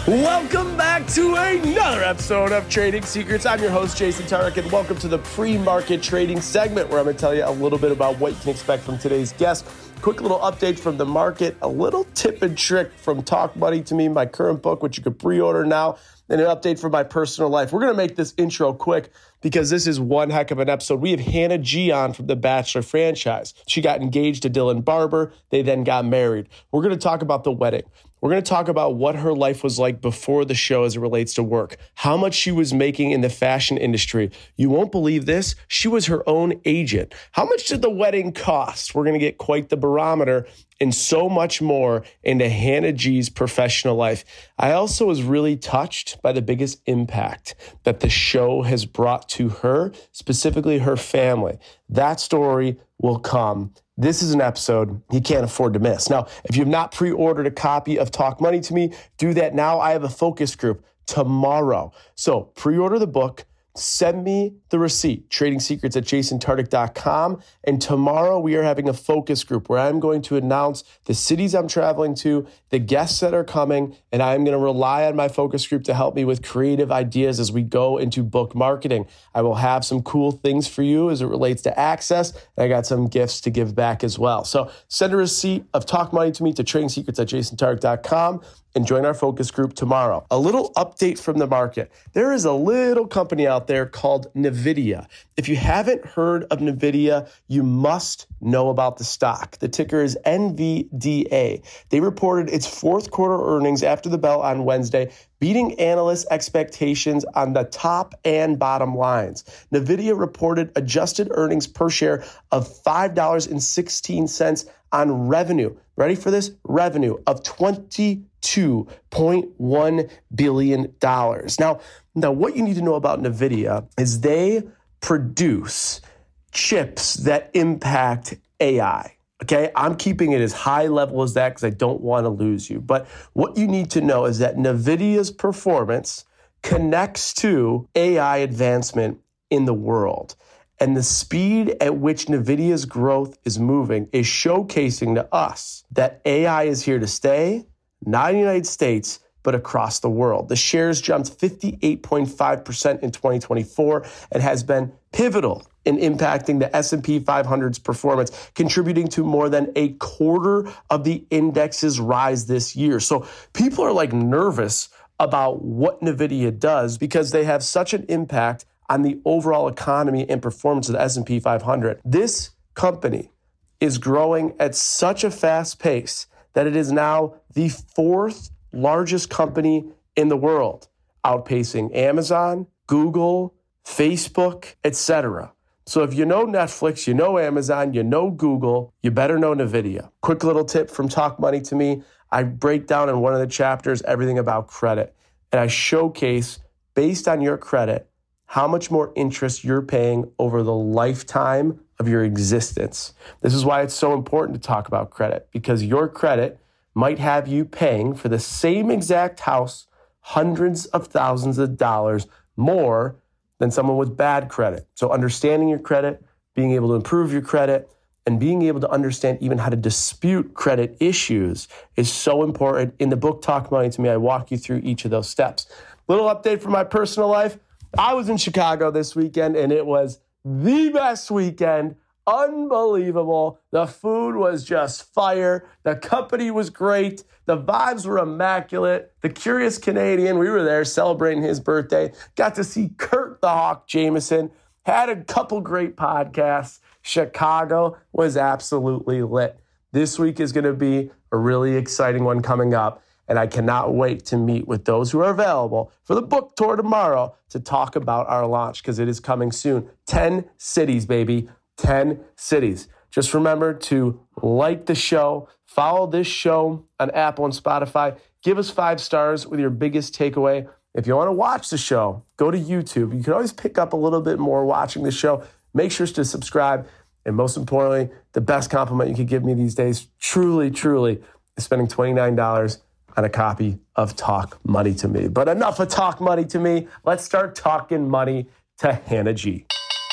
Welcome back to another episode of Trading Secrets. I'm your host, Jason Tarek, and welcome to the pre-market trading segment where I'm going to tell you a little bit about what you can expect from today's guest. Quick little update from the market, a little tip and trick from Talk Money to Me, my current book, which you can pre-order now, and an update from my personal life. We're going to make this intro quick because this is one heck of an episode. We have Hannah G on from The Bachelor franchise. She got engaged to Dylan Barber. They then got married. We're going to talk about the wedding. We're going to talk about what her life was like before the show as it relates to work, how much she was making in the fashion industry. You won't believe this. She was her own agent. How much did the wedding cost? We're going to get quite the barometer and so much more into Hannah G's professional life. I also was really touched by the biggest impact that the show has brought to her, specifically her family. That story will come. This is an episode you can't afford to miss. Now, if you've not pre-ordered a copy of Talk Money to Me, do that now. I have a focus group tomorrow. So pre-order the book. Send me the receipt, tradingsecrets@jasontartic.com. And tomorrow we are having a focus group where I'm going to announce the cities I'm traveling to, the guests that are coming, and I'm going to rely on my focus group to help me with creative ideas as we go into book marketing. I will have some cool things for you as it relates to access, and I got some gifts to give back as well. So send a receipt of Talk Money to Me to tradingsecrets@jasontartic.com. and join our focus group tomorrow. A little update from the market. There is a little company out there called NVIDIA. If you haven't heard of NVIDIA, you must know about the stock. The ticker is NVDA. They reported its fourth quarter earnings after the bell on Wednesday, beating analysts' expectations on the top and bottom lines. NVIDIA reported adjusted earnings per share of $5.16 on revenue. Ready for this? Revenue of $22.1 billion. Now, what you need to know about NVIDIA is they produce chips that impact AI. Okay, I'm keeping it as high level as that because I don't want to lose you. But what you need to know is that NVIDIA's performance connects to AI advancement in the world. And the speed at which NVIDIA's growth is moving is showcasing to us that AI is here to stay, not in the United States, but across the world. The shares jumped 58.5% in 2024 and has been pivotal in impacting the S&P 500's performance, contributing to more than a quarter of the index's rise this year. So people are nervous about what NVIDIA does because they have such an impact on the overall economy and performance of the S&P 500. This company is growing at such a fast pace that it is now the fourth largest company in the world, outpacing Amazon, Google, Facebook, etc. So if you know Netflix, you know Amazon, you know Google, you better know NVIDIA. Quick little tip from Talk Money to Me. I break down in one of the chapters everything about credit, and I showcase, based on your credit, how much more interest you're paying over the lifetime of your existence. This is why it's so important to talk about credit, because your credit might have you paying for the same exact house hundreds of thousands of dollars more than someone with bad credit. So understanding your credit, being able to improve your credit, and being able to understand even how to dispute credit issues is so important. In the book Talk Money to Me, I walk you through each of those steps. Little update from my personal life. I was in Chicago this weekend, and it was the best weekend. Unbelievable. The food was just fire. The company was great. The vibes were immaculate. The Curious Canadian, we were there celebrating his birthday. Got to see Kurt the Hawk Jameson. Had a couple great podcasts. Chicago was absolutely lit. This week is going to be a really exciting one coming up. And I cannot wait to meet with those who are available for the book tour tomorrow to talk about our launch, because it is coming soon. 10 cities, baby. 10 cities. Just remember to like the show, follow this show on Apple and Spotify. Give us 5 stars with your biggest takeaway. If you want to watch the show, go to YouTube. You can always pick up a little bit more watching the show. Make sure to subscribe. And most importantly, the best compliment you could give me these days, truly, truly, is spending $29 on a copy of Talk Money to Me. But enough of Talk Money to Me. Let's start talking money to Hannah G.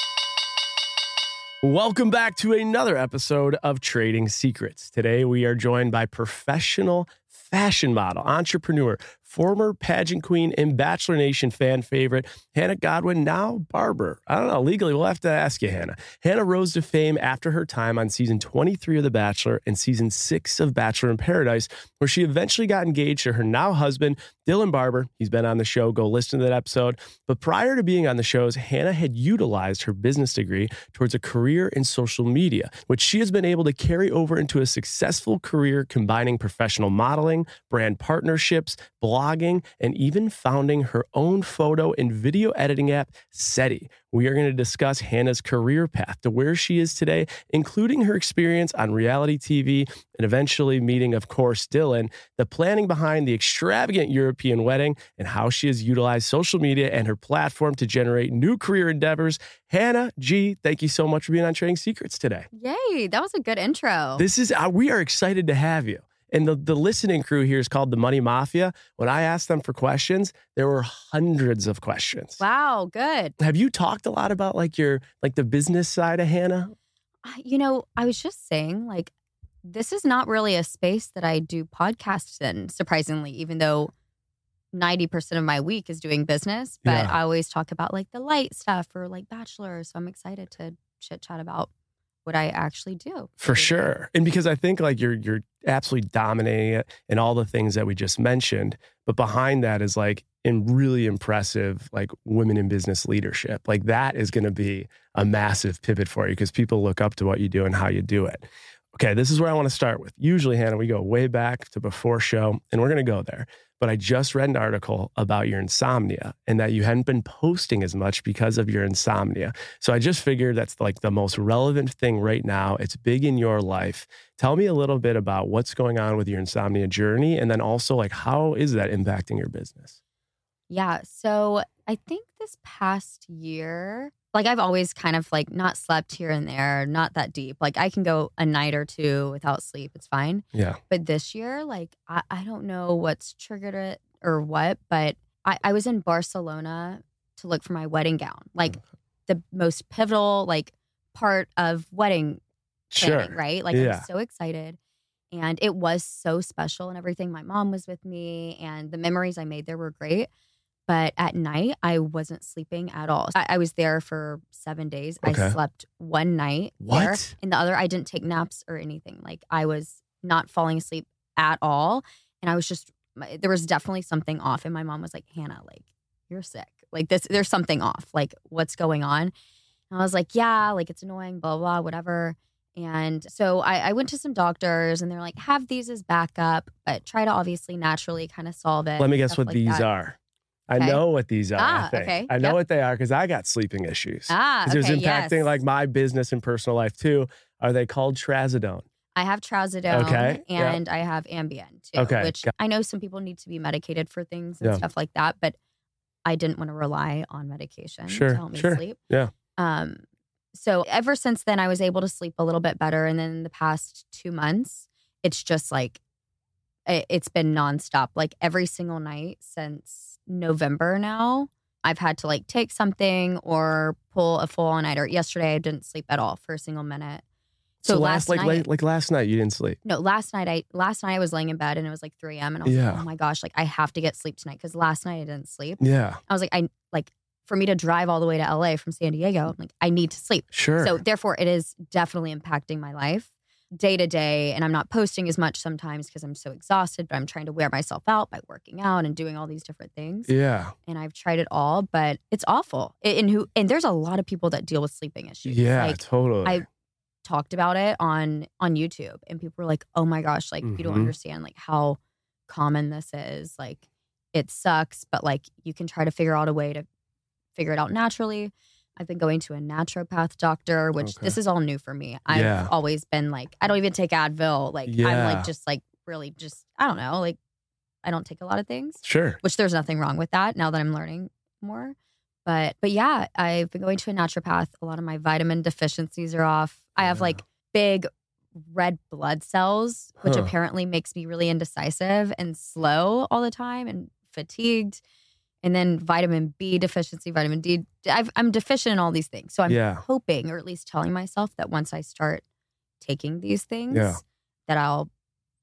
Welcome back to another episode of Trading Secrets. Today we are joined by professional fashion model, entrepreneur, former pageant queen and Bachelor Nation fan favorite, Hannah Godwin, now barber. I don't know, legally, we'll have to ask you, Hannah. Hannah rose to fame after her time on season 23 of The Bachelor and season 6 of Bachelor in Paradise, where she eventually got engaged to her now husband, Dylan Barber. He's been on the show. Go listen to that episode. But prior to being on the shows, Hannah had utilized her business degree towards a career in social media, which she has been able to carry over into a successful career combining professional modeling, brand partnerships, blogging, and even founding her own photo and video editing app, SETI. We are going to discuss Hannah's career path to where she is today, including her experience on reality TV and eventually meeting, of course, Dylan, the planning behind the extravagant European wedding, and how she has utilized social media and her platform to generate new career endeavors. Hannah G, thank you so much for being on Trading Secrets today. Yay, that was a good intro. We are excited to have you. And the listening crew here is called the Money Mafia. When I asked them for questions, there were hundreds of questions. Wow, good. Have you talked a lot about the business side of Hannah? I was just saying, this is not really a space that I do podcasts in, surprisingly, even though 90% of my week is doing business. But Yeah. I always talk about the light stuff or Bachelor. So I'm excited to chit chat about what I actually do. For sure. And because I think you're absolutely dominating it in all the things that we just mentioned. But behind that is in really impressive women in business leadership. That is going to be a massive pivot for you because people look up to what you do and how you do it. Okay, this is where I want to start with. Usually, Hannah, we go way back to before show, and we're going to go there. But I just read an article about your insomnia and that you hadn't been posting as much because of your insomnia. So I just figured that's the most relevant thing right now. It's big in your life. Tell me a little bit about what's going on with your insomnia journey, and then also how is that impacting your business? Yeah, so I think this past year, I've always kind of not slept here and there, not that deep. I can go a night or two without sleep. It's fine. Yeah. But this year, I don't know what's triggered it or what, but I was in Barcelona to look for my wedding gown. The most pivotal, part of wedding planning, right? Yeah. I was so excited. And it was so special and everything. My mom was with me and the memories I made there were great. But at night, I wasn't sleeping at all. I was there for 7 days. Okay. I slept one night there. And the other, I didn't take naps or anything. I was not falling asleep at all. And I was just, there was definitely something off. And my mom was like, Hannah, you're sick. There's something off. What's going on? And I was like, yeah, it's annoying, blah, blah, whatever. And so I went to some doctors and they're like, have these as backup, but try to obviously naturally kind of solve it. Let me guess what these are. I know what these are, I think. Okay. I know what they are because I got sleeping issues. Because it was impacting my business and personal life too. Are they called Trazodone? I have Trazodone Okay. and I have Ambien too, Okay. which I know some people need to be medicated for things and stuff like that, but I didn't want to rely on medication to help me sleep. Yeah. So ever since then, I was able to sleep a little bit better. And then the past 2 months, it's just it's been nonstop. Every single night since November now, I've had to take something or pull a full all-nighter. Yesterday, I didn't sleep at all for a single minute. So last night, last night you didn't sleep? No, last night I was laying in bed and it was 3 a.m. and I was like, oh my gosh, I have to get sleep tonight because last night I didn't sleep. Yeah. I was like, for me to drive all the way to LA from San Diego, I need to sleep. Sure. So therefore, it is definitely impacting my life day to day. And I'm not posting as much sometimes because I'm so exhausted, but I'm trying to wear myself out by working out and doing all these different things. Yeah. And I've tried it all, but it's awful. And there's a lot of people that deal with sleeping issues. Yeah, totally. I talked about it on YouTube and people were like, oh my gosh, you don't understand how common this is. It sucks, but you can try to figure out a way to figure it out naturally. I've been going to a naturopath doctor, which this is all new for me. I've always been I don't even take Advil. I'm just really just, I don't know, I don't take a lot of things. Sure. Which there's nothing wrong with that now that I'm learning more. But yeah, I've been going to a naturopath. A lot of my vitamin deficiencies are off. I have big red blood cells, which apparently makes me really indecisive and slow all the time and fatigued. And then vitamin B deficiency, vitamin D. I'm deficient in all these things. So I'm hoping, or at least telling myself that once I start taking these things, that I'll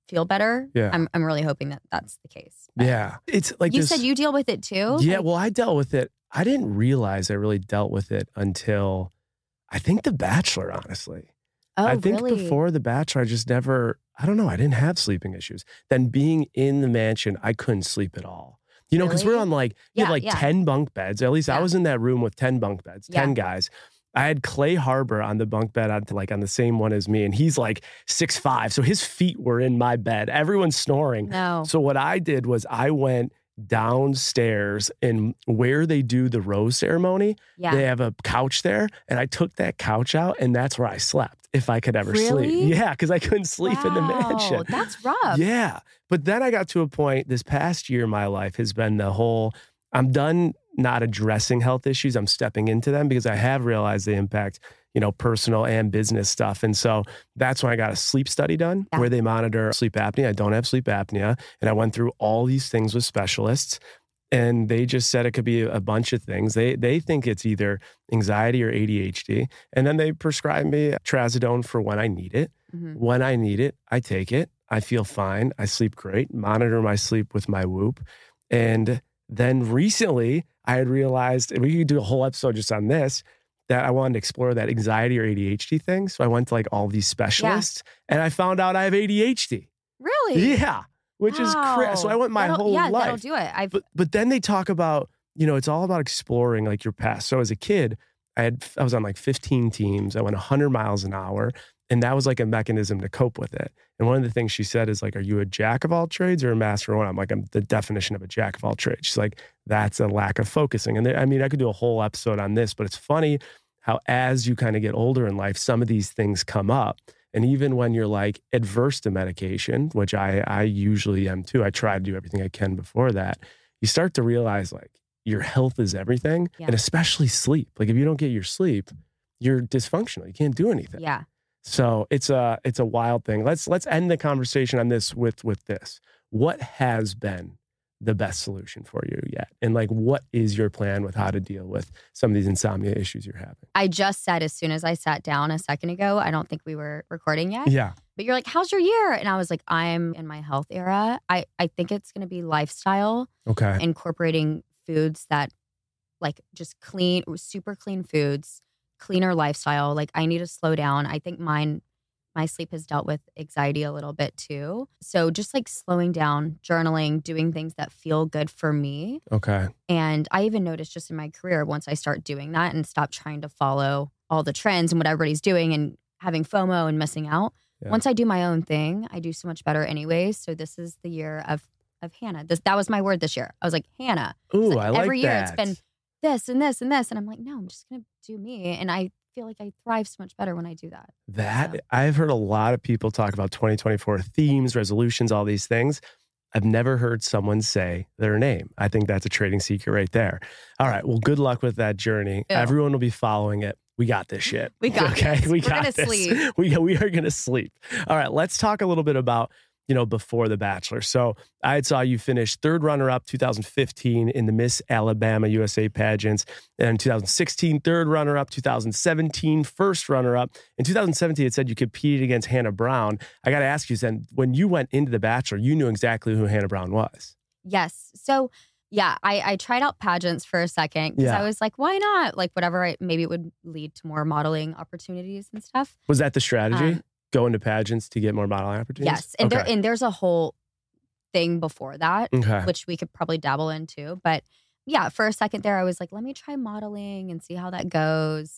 feel better. Yeah. I'm really hoping that that's the case. But yeah. It's like you said you deal with it too? Yeah, well, I dealt with it. I didn't realize I really dealt with it until I think The Bachelor, honestly. Oh, I think really? before The Bachelor, I just never, I don't know, I didn't have sleeping issues. Then being in the mansion, I couldn't sleep at all. You know, because Really? we're on like, you have like 10 bunk beds. At least I was in that room with 10 bunk beds, 10 guys. I had Clay Harbor on the bunk bed on the same one as me. And he's like 6'5". So his feet were in my bed. Everyone's snoring. No. So what I did was I went downstairs, and where they do the rose ceremony, they have a couch there. And I took that couch out, and that's where I slept if I could ever sleep. Yeah, because I couldn't sleep in the mansion. That's rough. Yeah. But then I got to a point, this past year, my life has been the whole, I'm done not addressing health issues. I'm stepping into them because I have realized they impact, you know, personal and business stuff. And so that's when I got a sleep study done where they monitor sleep apnea. I don't have sleep apnea. And I went through all these things with specialists, and they just said it could be a bunch of things. They think it's either anxiety or ADHD. And then they prescribed me trazodone for when I need it. When I need it, I take it. I feel fine. I sleep great. Monitor my sleep with my Whoop. And then recently I had realized, and we could do a whole episode just on this, that I wanted to explore that anxiety or ADHD thing. So I went to like all these specialists and I found out I have ADHD. Really? Yeah. Which is crazy. So I went my whole life. That'll do it. But then they talk about, you know, it's all about exploring like your past. So as a kid, I was on like 15 teams. I went 100 miles an hour. And that was like a mechanism to cope with it. And one of the things she said is like, are you a jack of all trades or a master of one? I'm like, I'm the definition of a jack of all trades. She's like, that's a lack of focusing. And I mean, I could do a whole episode on this, but it's funny how as you kind of get older in life, some of these things come up. And even when you're like adverse to medication, which I usually am too, I try to do everything I can before that, you start to realize like your health is everything, and especially sleep. Like if you don't get your sleep, you're dysfunctional. You can't do anything. Yeah. So it's a wild thing. Let's end the conversation on this with this. What has been the best solution for you yet? And like, what is your plan with how to deal with some of these insomnia issues you're having? I just said as soon as I sat down a second ago, I don't think we were recording yet. Yeah. But you're like, how's your year? And I was like, I'm in my health era. I think it's going to be lifestyle. Okay. Incorporating foods that like just clean, super clean foods, cleaner lifestyle. Like I need to slow down. I think my sleep has dealt with anxiety a little bit too. So just like slowing down, journaling, doing things that feel good for me. Okay. And I even noticed just in my career, once I start doing that and stop trying to follow all the trends and what everybody's doing and having FOMO and missing out. Yeah. Once I do my own thing, I do so much better anyways. So this is the year of Hannah. That was my word this year. I was like, Hannah. Ooh, like, I like every year that. it's been this and this and this. And I'm like, no, I'm just going to do me. And I feel like I thrive so much better when I do that. So. I've heard a lot of people talk about 2024 themes, resolutions, all these things. I've never heard someone say their name. I think that's a trading secret right there. All right. Well, good luck with that journey. Ew. Everyone will be following it. We got this shit. We got this. We got this. Sleep. We are going to sleep. All right. Let's talk a little bit about, before The Bachelor. So I saw you finish third runner-up 2015 in the Miss Alabama USA pageants. And in 2016, third runner-up, 2017, first runner-up. In 2017, it said you competed against Hannah Brown. I got to ask you, then, when you went into The Bachelor, you knew exactly who Hannah Brown was. Yes. So, yeah, I tried out pageants for a second because I was like, why not? Like, whatever, maybe it would lead to more modeling opportunities and stuff. Was that the strategy? Go into pageants to get more modeling opportunities? Yes. And there's a whole thing before that, which we could probably dabble into. But yeah, for a second there, I was like, let me try modeling and see how that goes.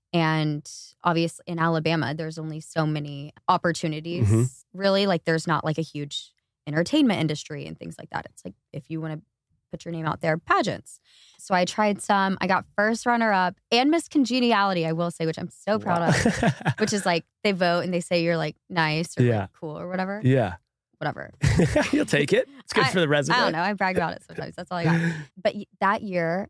And obviously in Alabama, there's only so many opportunities, really. Like there's not like a huge entertainment industry and things like that. It's like if you want to put your name out there, pageants. So I tried some. I got first runner-up and Miss Congeniality, I will say, which I'm so proud of, which is like they vote and they say you're like nice or like cool or whatever. Yeah. Whatever. You'll take it. It's good for the resume. I don't know. I brag about it sometimes. That's all I got. But that year,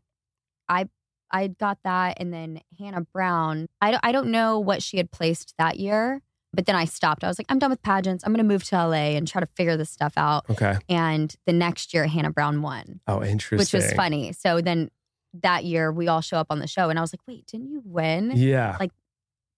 I got that. And then Hannah Brown, I don't know what she had placed that year. But then I stopped. I was like, I'm done with pageants. I'm going to move to LA and try to figure this stuff out. Okay. And the next year, Hannah Brown won. Oh, interesting. Which was funny. So then that year, we all show up on the show. And I was like, wait, didn't you win? Yeah. Like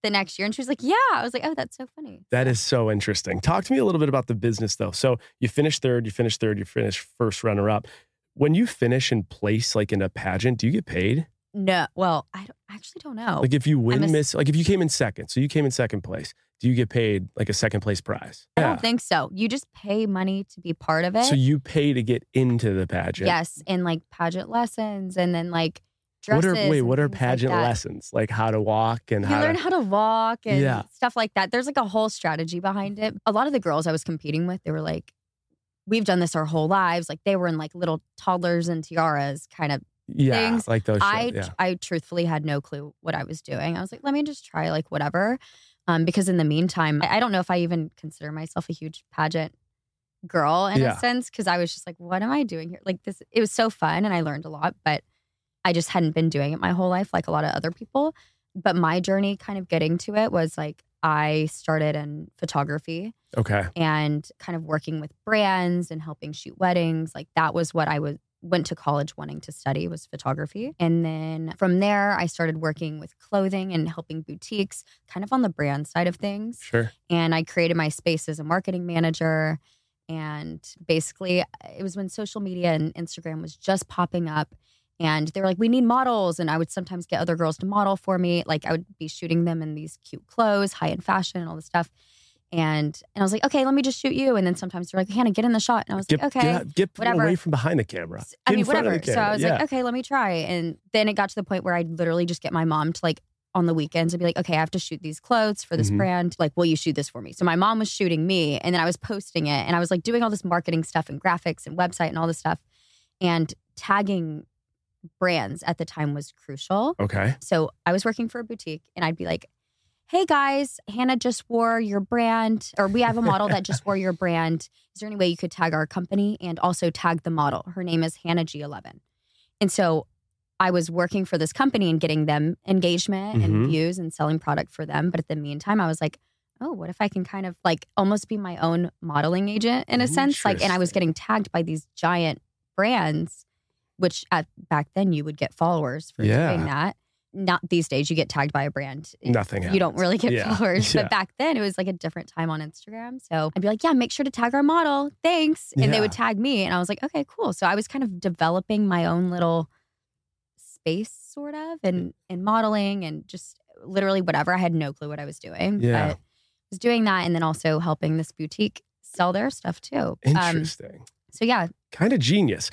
the next year. And she was like, yeah. I was like, oh, that's so funny. That is so interesting. Talk to me a little bit about the business though. So you finish third, you finish first runner up. When you finish in place, like in a pageant, do you get paid? No. Well, I actually don't know. Like if you win like if you came in second, so you came in second place, do you get paid like a second place prize? I don't think so. You just pay money to be part of it. So you pay to get into the pageant. Yes. And like pageant lessons and then like dresses. What are pageant lessons? Like how to walk and you learn how to walk and stuff like that. There's like a whole strategy behind it. A lot of the girls I was competing with, they were like, we've done this our whole lives. Like they were in like little toddlers and tiaras kind of things. Like those. I truthfully had no clue what I was doing. I was like, let me just try like whatever. Because in the meantime, I don't know if I even consider myself a huge pageant girl in a sense. Cause I was just like, what am I doing here? Like this, it was so fun and I learned a lot, but I just hadn't been doing it my whole life like a lot of other people. But my journey kind of getting to it was like, I started in photography. Okay. And kind of working with brands and helping shoot weddings. Like that was what I went to college wanting to study, was photography. And then from there, I started working with clothing and helping boutiques kind of on the brand side of things. Sure. And I created my space as a marketing manager. And basically, it was when social media and Instagram was just popping up. And they were like, we need models. And I would sometimes get other girls to model for me. Like I would be shooting them in these cute clothes, high-end fashion and all this stuff. And I was like, okay, let me just shoot you. And then sometimes they're like, Hannah, get in the shot. And I was like, okay, get whatever. away from behind the camera. Whatever. So I was like, okay, let me try. And then it got to the point where I'd literally just get my mom to like on the weekends and be like, okay, I have to shoot these clothes for this brand. Like, will you shoot this for me? So my mom was shooting me and then I was posting it and I was like doing all this marketing stuff and graphics and website and all this stuff. And tagging brands at the time was crucial. Okay. So I was working for a boutique and I'd be like, hey guys, Hannah just wore your brand, or we have a model that just wore your brand. Is there any way you could tag our company and also tag the model? Her name is Hannah G11. And so I was working for this company and getting them engagement and views and selling product for them. But at the meantime, I was like, oh, what if I can kind of like almost be my own modeling agent in a sense? Like, and I was getting tagged by these giant brands, which back then you would get followers for doing that. Not these days, you get tagged by a brand. Nothing happens. You don't really get followers. But back then, it was like a different time on Instagram. So I'd be like, yeah, make sure to tag our model. Thanks. And they would tag me. And I was like, okay, cool. So I was kind of developing my own little space sort of and modeling and just literally whatever. I had no clue what I was doing. But I was doing that and then also helping this boutique sell their stuff too. Interesting. So yeah. Kind of genius.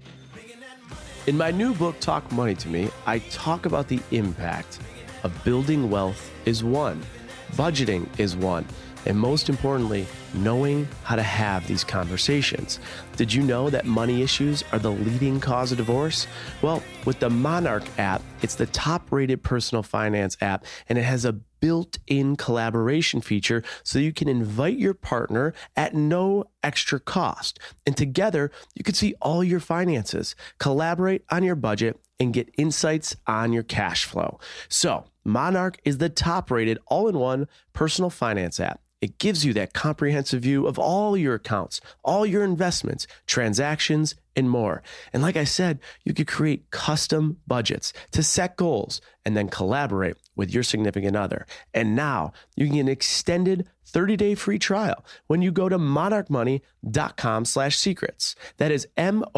In my new book, Talk Money to Me, I talk about the impact of building wealth is one, budgeting is one, and most importantly, knowing how to have these conversations. Did you know that money issues are the leading cause of divorce? Well, with the Monarch app, it's the top-rated personal finance app, and it has a built-in collaboration feature so you can invite your partner at no extra cost. And together, you can see all your finances, collaborate on your budget, and get insights on your cash flow. So, Monarch is the top-rated all-in-one personal finance app. It gives you that comprehensive view of all your accounts, all your investments, transactions, and more. And like I said, you could create custom budgets to set goals and then collaborate with your significant other. And now you can get an extended 30-day free trial when you go to monarchmoney.com/secrets. That is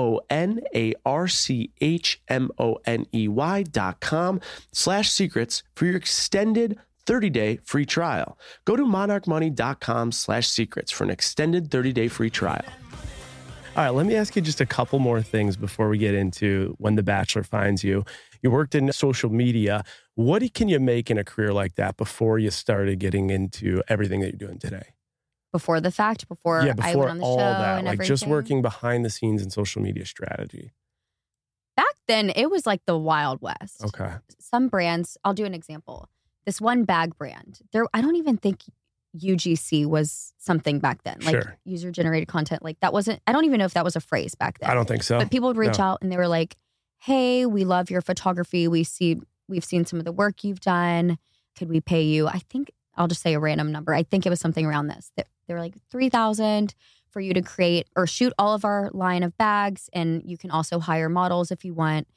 monarchmoney.com/secrets for your extended 30-day free trial. Go to monarchmoney.com/secrets for an extended 30-day free trial. All right, let me ask you just a couple more things before we get into When the Bachelor Finds You. You worked in social media. What can you make in a career like that before you started getting into everything that you're doing today? Before the fact, before I went on the all show that, and like everything? just working behind the scenes in social media strategy. Back then, it was like the Wild West. Okay. Some brands, I'll do an example. This one bag brand, I don't even think UGC was something back then. Like user generated content. Like that wasn't, I don't even know if that was a phrase back then. I don't think so. But people would reach out and they were like, hey, we love your photography. We've seen some of the work you've done. Could we pay you? I think I'll just say a random number. I think it was something around this. They were like $3,000 for you to create or shoot all of our line of bags. And you can also hire models if you want.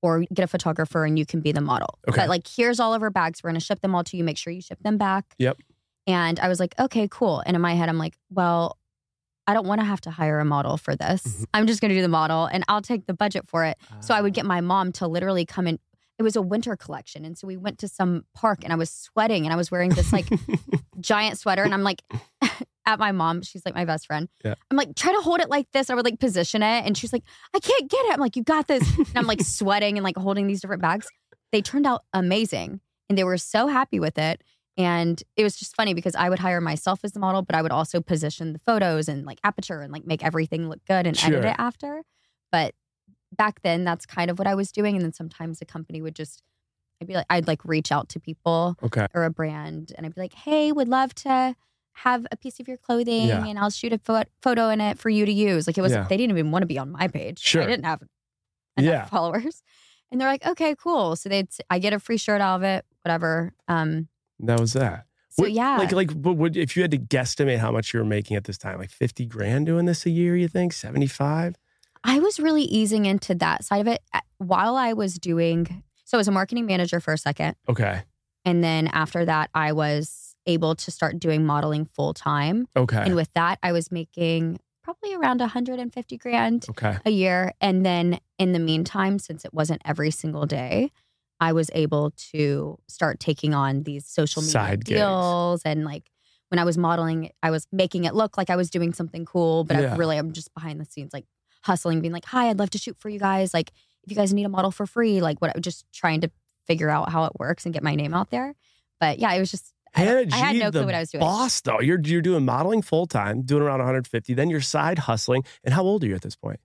or get a photographer and you can be the model. Okay. But like, here's all of our bags. We're going to ship them all to you. Make sure you ship them back. Yep. And I was like, okay, cool. And in my head, I'm like, well, I don't want to have to hire a model for this. Mm-hmm. I'm just going to do the model and I'll take the budget for it. So I would get my mom to literally come in. It was a winter collection. And so we went to some park and I was sweating and I was wearing this like giant sweater. And I'm like, at my mom, she's like my best friend. Yeah. I'm like, try to hold it like this. I would like position it. And she's like, I can't get it. I'm like, you got this. And I'm like sweating and like holding these different bags. They turned out amazing. And they were so happy with it. And it was just funny because I would hire myself as the model, but I would also position the photos and like aperture and like make everything look good and edit it after. But back then, that's kind of what I was doing. And then sometimes the company would just, I'd like reach out to people or a brand and I'd be like, hey, would love to have a piece of your clothing and I'll shoot a photo in it for you to use. Like it was, they didn't even want to be on my page. Sure. I didn't have enough followers. And they're like, okay, cool. So I get a free shirt out of it, whatever. That was that. So but if you had to guesstimate how much you were making at this time, like 50 grand doing this a year, you think 75? I was really easing into that side of it while I was doing. So I was a marketing manager for a second. Okay. And then after that, I was able to start doing modeling full time. Okay. And with that, I was making probably around 150 grand a year. And then in the meantime, since it wasn't every single day, I was able to start taking on these social media side deals. And like when I was modeling, I was making it look like I was doing something cool, but I'm just behind the scenes, like hustling, being like, hi, I'd love to shoot for you guys. Like if you guys need a model for free, like just trying to figure out how it works and get my name out there. But yeah, it was just, Hannah G, I had no clue what I was doing. Boss though, you're doing modeling full time, doing around 150, then you're side hustling. And how old are you at this point?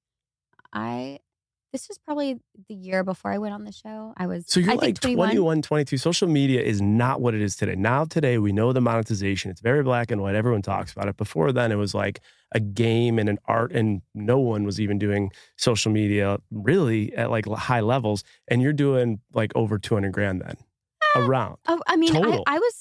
This was probably the year before I went on the show. So you're like 21. 21, 22. Social media is not what it is today. Now today we know the monetization. It's very black and white. Everyone talks about it. Before then it was like a game and an art and no one was even doing social media really at like high levels. And you're doing like over 200 grand then around. Oh, I mean, total.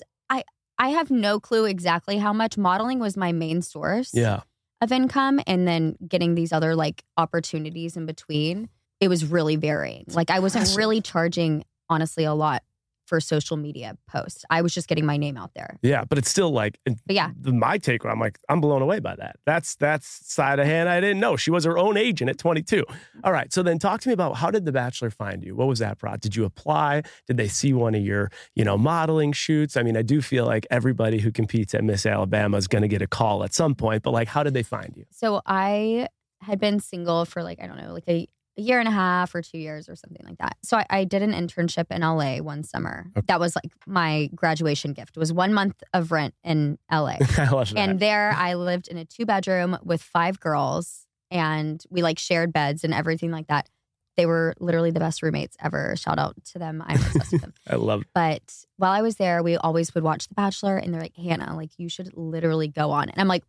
I have no clue exactly how much. Modeling was my main source of income. And then getting these other like opportunities in between. It was really varying. Like I wasn't really charging, honestly, a lot for social media posts. I was just getting my name out there. Yeah, but it's still like, my take, I'm like, I'm blown away by that. That's side of Hannah I didn't know. She was her own agent at 22. All right, so then talk to me about how did The Bachelor find you? What was that process? Did you apply? Did they see one of your, modeling shoots? I mean, I do feel like everybody who competes at Miss Alabama is going to get a call at some point, but like, how did they find you? So I had been single for like, I don't know, like a year and a half or 2 years or something like that. So I did an internship in LA one summer. Okay. That was like my graduation gift. It was 1 month of rent in LA. I love that. And there I lived in a 2-bedroom with 5 girls and we like shared beds and everything like that. They were literally the best roommates ever. Shout out to them. I'm obsessed with them. I love it. But while I was there, we always would watch The Bachelor and they're like, Hannah, like you should literally go on. And I'm like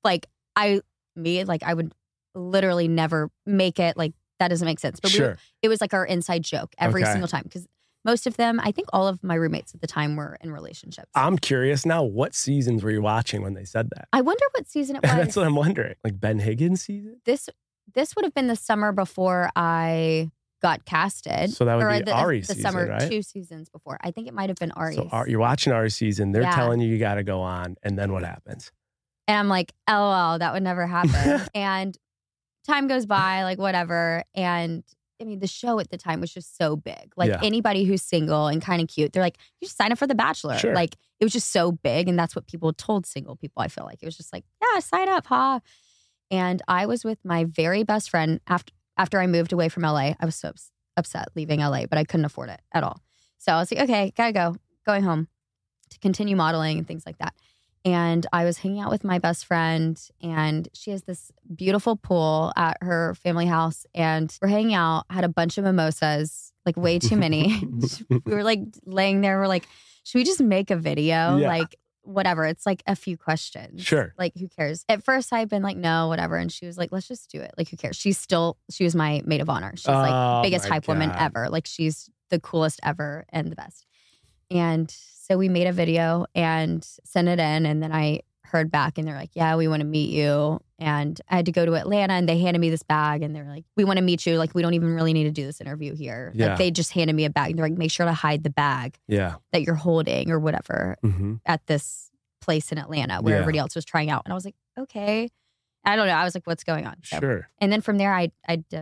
I would literally never make it. Like, that doesn't make sense. But it was like our inside joke every single time. Because most of them, I think all of my roommates at the time were in relationships. I'm curious now, what seasons were you watching when they said that? I wonder what season it was. That's what I'm wondering. Like Ben Higgins season? This would have been the summer before I got casted. So that would be Ari's the season, summer, right? 2 seasons before. I think it might have been Ari's. So you're watching Ari's season. They're telling you got to go on. And then what happens? And I'm like, LOL, that would never happen. And time goes by, like whatever. And I mean, the show at the time was just so big. Like anybody who's single and kind of cute, they're like, you just sign up for The Bachelor. Sure. Like it was just so big. And that's what people told single people, I feel like. It was just like, yeah, sign up, ha. And I was with my very best friend after I moved away from LA. I was so upset leaving LA, but I couldn't afford it at all. So I was like, okay, gotta go. Going home to continue modeling and things like that. And I was hanging out with my best friend and she has this beautiful pool at her family house. And we're hanging out, had a bunch of mimosas, like way too many. We were like laying there. We're like, should we just make a video? Yeah. Like whatever. It's like a few questions. Sure. Like who cares? At first I'd been like, no, whatever. And she was like, let's just do it. Like who cares? She was my maid of honor. She's like biggest hype woman ever. Like she's the coolest ever and the best. And so we made a video and sent it in. And then I heard back and they're like, yeah, we want to meet you. And I had to go to Atlanta and they handed me this bag and they're like, we want to meet you. Like, we don't even really need to do this interview here. Yeah. Like, they just handed me a bag and they're like, make sure to hide the bag that you're holding or whatever at this place in Atlanta where everybody else was trying out. And I was like, okay. I don't know. I was like, what's going on? So, sure. And then from there, I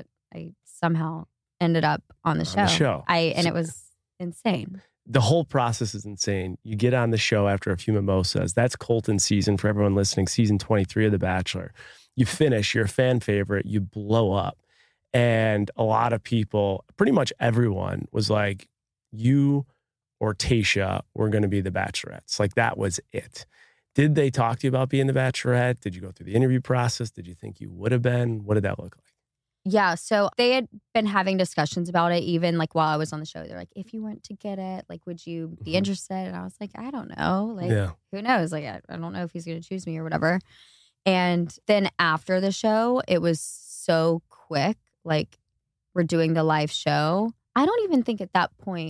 somehow ended up on the show. And it was insane. The whole process is insane. You get on the show after a few mimosas. That's Colton's season for everyone listening, season 23 of The Bachelor. You finish, you're a fan favorite, you blow up. And a lot of people, pretty much everyone was like, you or Tayshia were going to be the Bachelorettes. Like, that was it. Did they talk to you about being the Bachelorette? Did you go through the interview process? Did you think you would have been? What did that look like? Yeah, so they had been having discussions about it even like while I was on the show. They're like, if you weren't to get it, like, would you be interested? And I was like, I don't know. Like, who knows? Like, I don't know if he's going to choose me or whatever. And then after the show, it was so quick. Like, we're doing the live show. I don't even think at that point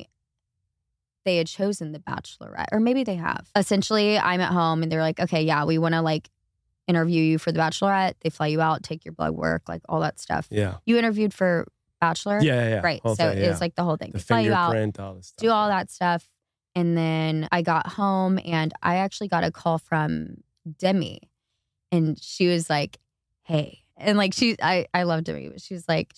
they had chosen the Bachelorette, or maybe they have. Essentially, I'm at home and they're like, okay, yeah, we want to like interview you for the Bachelorette. They fly you out, take your blood work, like all that stuff. Yeah. You interviewed for Bachelor? Yeah. Right. Whole so thing, it was like the whole thing. The they fly you out, fingerprint, all this stuff. do all that stuff. And then I got home and I actually got a call from Demi. And she was like, hey. And like I love Demi, but she was like,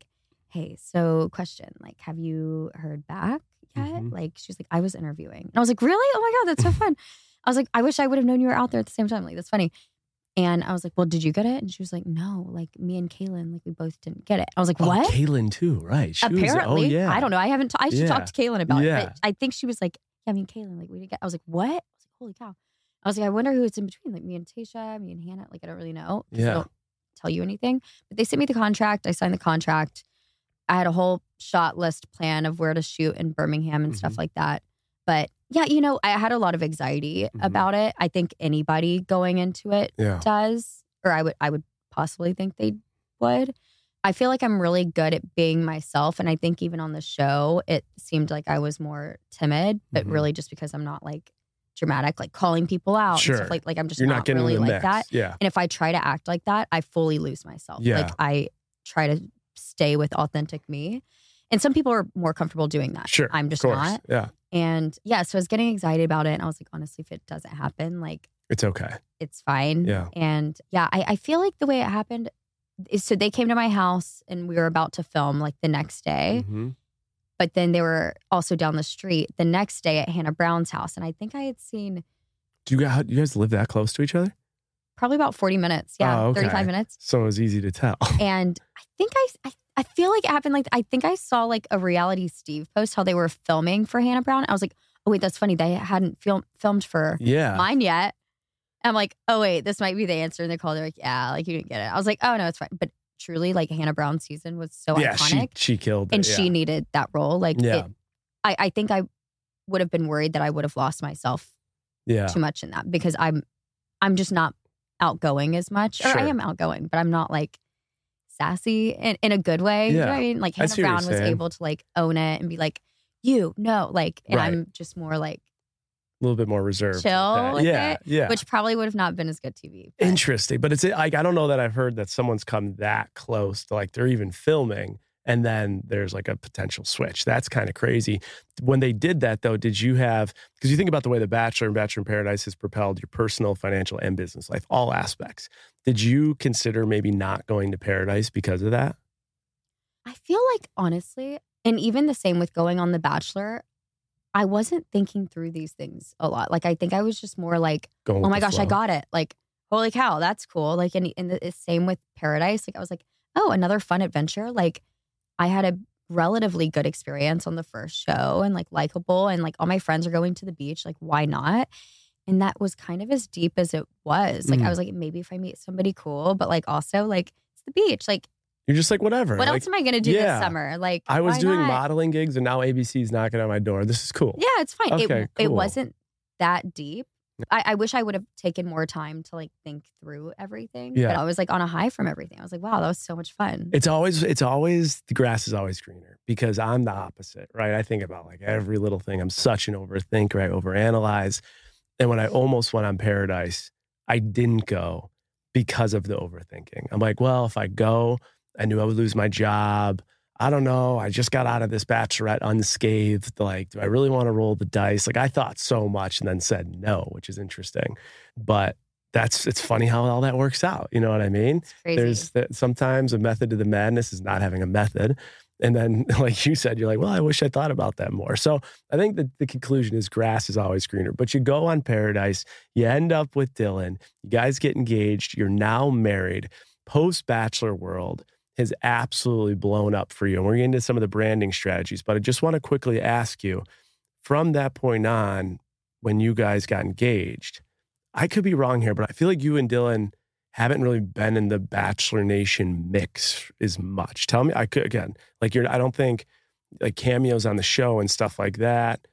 hey, so question, like, have you heard back yet? Like, she's like, I was interviewing. And I was like, really? Oh my God, that's so fun. I was like, I wish I would have known you were out there at the same time. Like, that's funny. And I was like, well, did you get it? And she was like, no, like me and Kaylin, like we both didn't get it. I was like, what? Kaylin too, right. Apparently. I don't know. I should talk to Kaylin about it. Yeah. But I think she was like, yeah, I mean, Kaylin, like we didn't get, I was like, what? I was like, holy cow. I was like, I wonder who it's in between, like me and Tayshia, me and Hannah. Like, I don't really know. Yeah. I don't tell you anything. But they sent me the contract. I signed the contract. I had a whole shot list plan of where to shoot in Birmingham and stuff like that. But yeah, you know, I had a lot of anxiety about it. I think anybody going into it does, or I would possibly think they would. I feel like I'm really good at being myself. And I think even on the show, it seemed like I was more timid, but really just because I'm not like dramatic, like calling people out. Sure. And stuff. Like I'm just You're not getting really the like mix. that. Yeah. And if I try to act like that, I fully lose myself. Yeah. Like I try to stay with authentic me. And some people are more comfortable doing that. Sure. I'm just of course. not. Yeah. And yeah, so I was getting excited about it. And I was like, honestly, if it doesn't happen, like it's okay. It's fine. Yeah. And yeah, I feel like the way it happened is, so they came to my house and we were about to film like the next day. But then they were also down the street the next day at Hannah Brown's house. And I think I had seen. Do you guys live that close to each other? Probably about 40 minutes. Yeah. Oh, okay. 35 minutes. So it was easy to tell. And I think I feel like it happened like, I think I saw like a Reality Steve post how they were filming for Hannah Brown. I was like, oh wait, that's funny. They hadn't filmed for mine yet. I'm like, oh wait, this might be the answer. And they called. They're like, yeah, like you didn't get it. I was like, oh no, it's fine. But truly, like Hannah Brown's season was so iconic. She killed it. And she needed that role. Like, I think I would have been worried that I would have lost myself too much in that, because I'm just not outgoing as much. Or I am outgoing, but I'm not like sassy in a good way. You know what I mean? Like Hannah Brown was able to like own it and be like, and I'm just more like a little bit more reserved. Chill with it. Yeah. Which probably would have not been as good TV. But. Interesting. But it's like, I don't know that I've heard that someone's come that close to like they're even filming and then there's like a potential switch. That's kind of crazy. When they did that though, did you have, because you think about the way The Bachelor and Bachelor in Paradise has propelled your personal, financial, and business life, all aspects. Did you consider maybe not going to Paradise because of that? I feel like honestly, and even the same with going on The Bachelor, I wasn't thinking through these things a lot. Like, I think I was just more like, oh my gosh, I got it. Like, holy cow, that's cool. Like, and the same with Paradise. Like, I was like, oh, another fun adventure. Like, I had a relatively good experience on the first show and like likable, and like all my friends are going to the beach. Like, why not? And that was kind of as deep as it was. Like, I was like, maybe if I meet somebody cool, but like also like it's the beach. Like, you're just like, whatever. What else am I going to do this summer? Like, I was doing modeling gigs and now ABC's knocking on my door. This is cool. Yeah, it's fine. Okay, it wasn't that deep. I wish I would have taken more time to like think through everything. Yeah. But I was like on a high from everything. I was like, wow, that was so much fun. It's always the grass is always greener, because I'm the opposite, right? I think about like every little thing. I'm such an overthinker. I overanalyze. And when I almost went on Paradise, I didn't go because of the overthinking. I'm like, well, if I go, I knew I would lose my job. I don't know. I just got out of this bachelorette unscathed. Like, do I really want to roll the dice? Like, I thought so much and then said no, which is interesting. But it's funny how all that works out. You know what I mean? It's crazy. Sometimes a method to the madness is not having a method. And then, like you said, you're like, well, I wish I thought about that more. So I think that the conclusion is grass is always greener. But you go on Paradise, you end up with Dylan, you guys get engaged, you're now married. Post-Bachelor world has absolutely blown up for you. And we're getting into some of the branding strategies. But I just want to quickly ask you, from that point on, when you guys got engaged, I could be wrong here, but I feel like you and Dylan haven't really been in the Bachelor Nation mix as much. Tell me, I don't think like cameos on the show and stuff like that.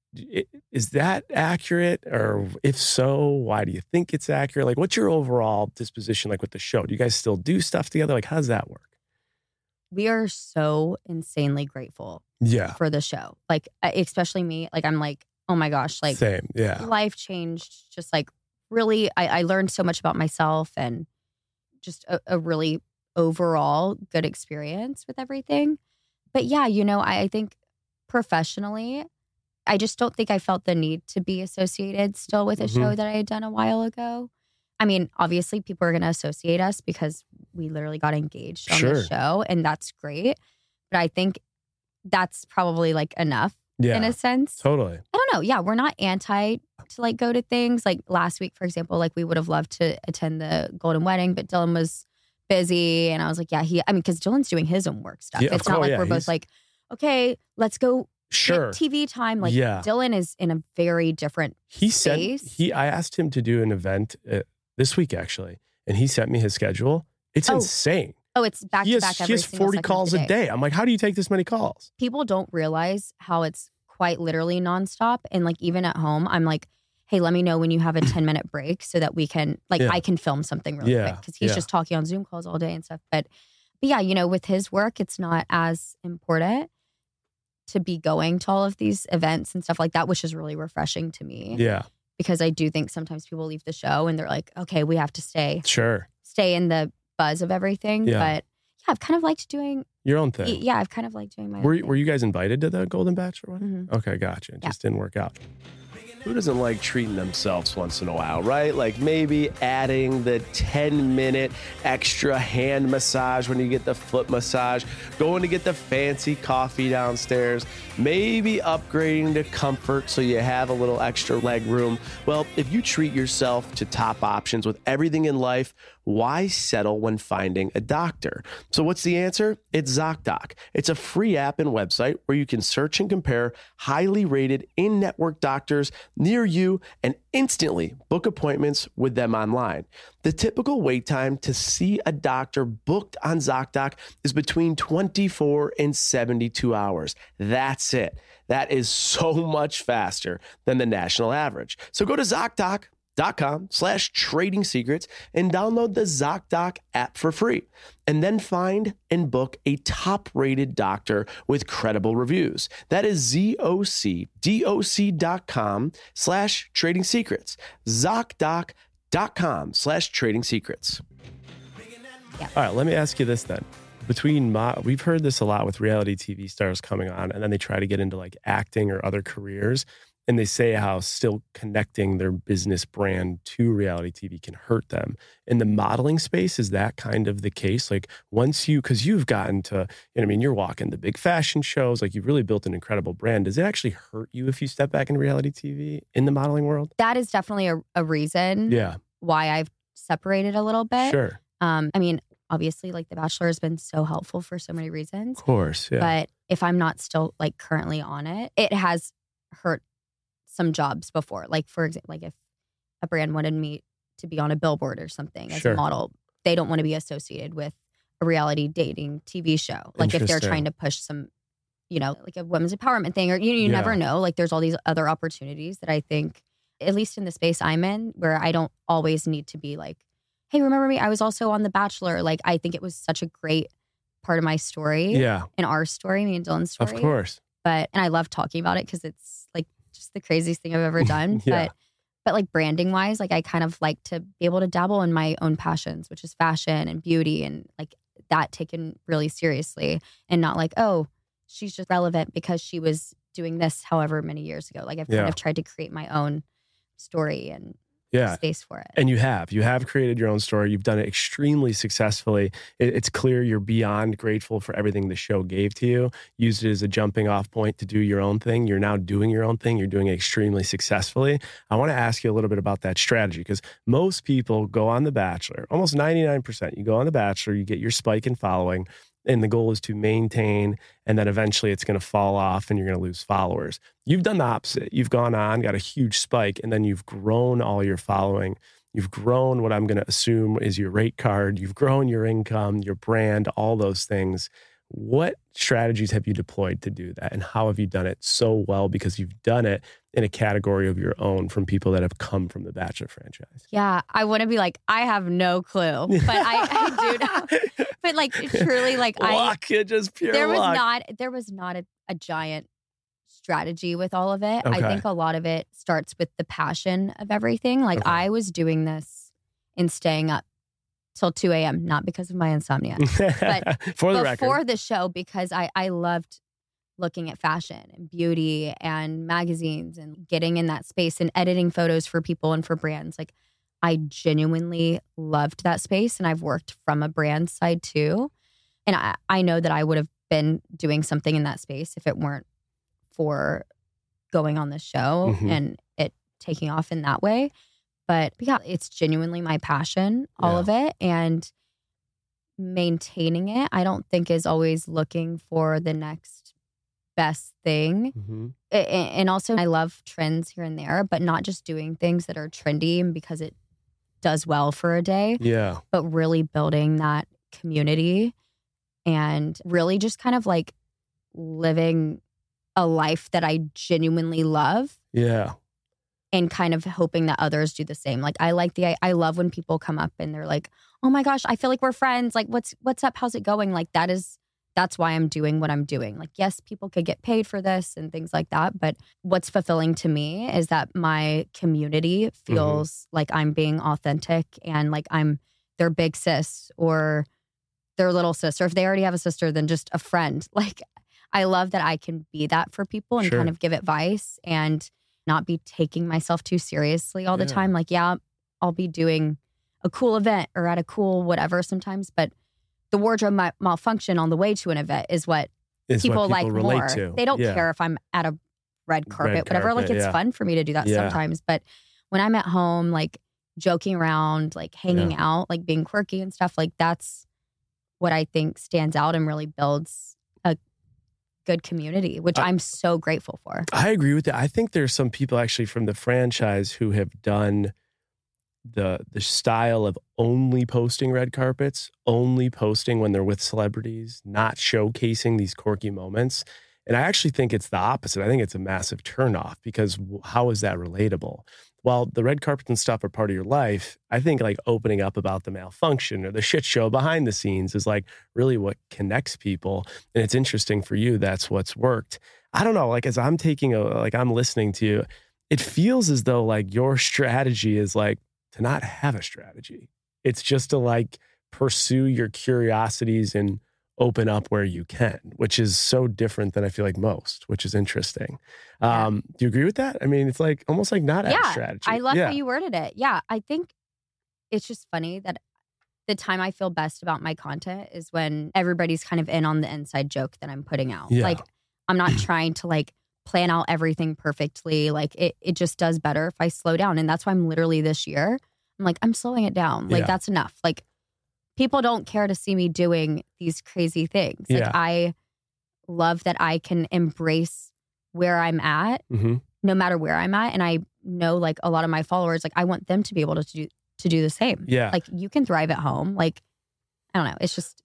Is that accurate? Or if so, why do you think it's accurate? Like, what's your overall disposition like with the show? Do you guys still do stuff together? Like, how does that work? We are so insanely grateful for the show. Like, especially me, like, I'm like, oh my gosh, like, same, yeah. Life changed. Just like, really, I learned so much about myself and just a really overall good experience with everything. But yeah, I think professionally, I just don't think I felt the need to be associated still with a show that I had done a while ago. I mean, obviously people are going to associate us because we literally got engaged on the show, and that's great. But I think that's probably like enough in a sense. Totally. I don't know. Yeah, we're not anti to like go to things. Like last week, for example, like we would have loved to attend the Golden Wedding, but Dylan was busy. And I was like, because Dylan's doing his own work stuff. It's not like we're both like, okay, let's go get TV time. Like Dylan is in a very different space. I asked him to do an event this week, actually, and he sent me his schedule. It's insane. Oh, it's back to back. He has 40 calls a day. I'm like, how do you take this many calls? People don't realize how it's quite literally nonstop. And like, even at home, I'm like, hey, let me know when you have a 10-minute break so that we can, I can film something really quick. Because he's just talking on Zoom calls all day and stuff. But yeah, with his work, it's not as important to be going to all of these events and stuff like that, which is really refreshing to me. Yeah. Because I do think sometimes people leave the show and they're like, okay, we have to stay in the buzz of everything. Yeah. But yeah, I've kind of liked doing your own thing. Yeah, I've kind of liked doing my own thing. Were you guys invited to the Golden Bachelor one? Mm-hmm. Okay, gotcha. It just didn't work out. Who doesn't like treating themselves once in a while, right? Like maybe adding the 10-minute extra hand massage when you get the foot massage, going to get the fancy coffee downstairs, maybe upgrading to Comfort so you have a little extra leg room. Well, if you treat yourself to top options with everything in life, why settle when finding a doctor? So what's the answer? It's ZocDoc. It's a free app and website where you can search and compare highly rated in-network doctors near you and instantly book appointments with them online. The typical wait time to see a doctor booked on ZocDoc is between 24 and 72 hours. That's it. That is so much faster than the national average. So go to ZocDoc.com/trading secrets and download the ZocDoc app for free. And then find and book a top-rated doctor with credible reviews. That is ZocDoc.com/trading secrets. ZocDoc.com/trading secrets. Yeah. All right, let me ask you this then. We've heard this a lot with reality TV stars coming on, and then they try to get into like acting or other careers. And they say how still connecting their business brand to reality TV can hurt them. In the modeling space, is that kind of the case? Like because you've gotten to, you're walking the big fashion shows, like you've really built an incredible brand. Does it actually hurt you if you step back in reality TV in the modeling world? That is definitely a reason why I've separated a little bit. Sure. Obviously, like The Bachelor has been so helpful for so many reasons. Of course, yeah. But if I'm not still like currently on it, it has hurt some jobs before. Like, for example, like if a brand wanted me to be on a billboard or something as a model, they don't want to be associated with a reality dating TV show. Like if they're trying to push some, like a women's empowerment thing, or you never know. Like there's all these other opportunities that I think, at least in the space I'm in, where I don't always need to be like, hey, remember me? I was also on The Bachelor. Like I think it was such a great part of my story. Yeah. And our story, me and Dylan's story. Of course. And I love talking about it because it's like just the craziest thing I've ever done. Yeah. But But like branding wise, like I kind of like to be able to dabble in my own passions, which is fashion and beauty and like that taken really seriously and not like, oh, she's just relevant because she was doing this however many years ago. Like I've kind of tried to create my own story and space for it. And you have created your own story. You've done it extremely successfully. It's clear you're beyond grateful for everything the show gave to you. Used it as a jumping off point to do your own thing. You're now doing your own thing. You're doing it extremely successfully. I want to ask you a little bit about that strategy because most people go on The Bachelor, almost 99%. You go on The Bachelor, you get your spike in following, and the goal is to maintain, and then eventually it's going to fall off and you're going to lose followers. You've done the opposite. You've gone on, got a huge spike, and then you've grown all your following. You've grown what I'm going to assume is your rate card. You've grown your income, your brand, all those things. What strategies have you deployed to do that? And how have you done it so well? Because you've done it in a category of your own from people that have come from the Bachelor franchise. Yeah, I want to be like, I have no clue, but I do know. But like truly, like luck, just pure luck. There was not a giant strategy with all of it. Okay. I think a lot of it starts with the passion of everything. Like I was doing this and staying up till 2 a.m., not because of my insomnia, but before the show, because I loved looking at fashion and beauty and magazines and getting in that space and editing photos for people and for brands. Like I genuinely loved that space and I've worked from a brand side too. And I know that I would have been doing something in that space if it weren't for going on the show and it taking off in that way. But yeah, it's genuinely my passion, all of it. And maintaining it, I don't think is always looking for the next best thing. And also I love trends here and there, but not just doing things that are trendy and because it does well for a day. Yeah. But really building that community and really just kind of like living a life that I genuinely love. Yeah. And kind of hoping that others do the same. Like I I love when people come up and they're like, oh my gosh, I feel like we're friends. Like what's up? How's it going? Like that's why I'm doing what I'm doing. Like, yes, people could get paid for this and things like that. But what's fulfilling to me is that my community feels like I'm being authentic and like I'm their big sis or their little sis. Or if they already have a sister, then just a friend. Like I love that I can be that for people and kind of give advice and not be taking myself too seriously all the time. Like, yeah, I'll be doing a cool event or at a cool whatever sometimes, but the wardrobe malfunction on the way to an event is what people like relate more. To. They don't care if I'm at a red carpet, whatever. Like it's fun for me to do that sometimes. But when I'm at home, like joking around, like hanging out, like being quirky and stuff, like that's what I think stands out and really builds a good community, which I'm so grateful for. I agree with that. I think there's some people actually from the franchise who have done the style of only posting red carpets, only posting when they're with celebrities, not showcasing these quirky moments. And I actually think it's the opposite. I think it's a massive turnoff because how is that relatable? While the red carpets and stuff are part of your life, I think like opening up about the malfunction or the shit show behind the scenes is like really what connects people. And it's interesting for you. That's what's worked. I don't know, like as I'm I'm listening to you, it feels as though like your strategy is like to not have a strategy. It's just to like pursue your curiosities and open up where you can, which is so different than I feel like most, which is interesting. Do you agree with that? I mean, it's like almost like not have a strategy. I love how you worded it. Yeah, I think it's just funny that the time I feel best about my content is when everybody's kind of in on the inside joke that I'm putting out. Yeah. Like I'm not trying to like plan out everything perfectly. Like it just does better if I slow down. And that's why I'm literally this year, I'm like, I'm slowing it down. Like that's enough. Like people don't care to see me doing these crazy things. Like I love that I can embrace where I'm at, no matter where I'm at. And I know like a lot of my followers, like I want them to be able to do the same. Yeah. Like you can thrive at home. Like, I don't know. It's just.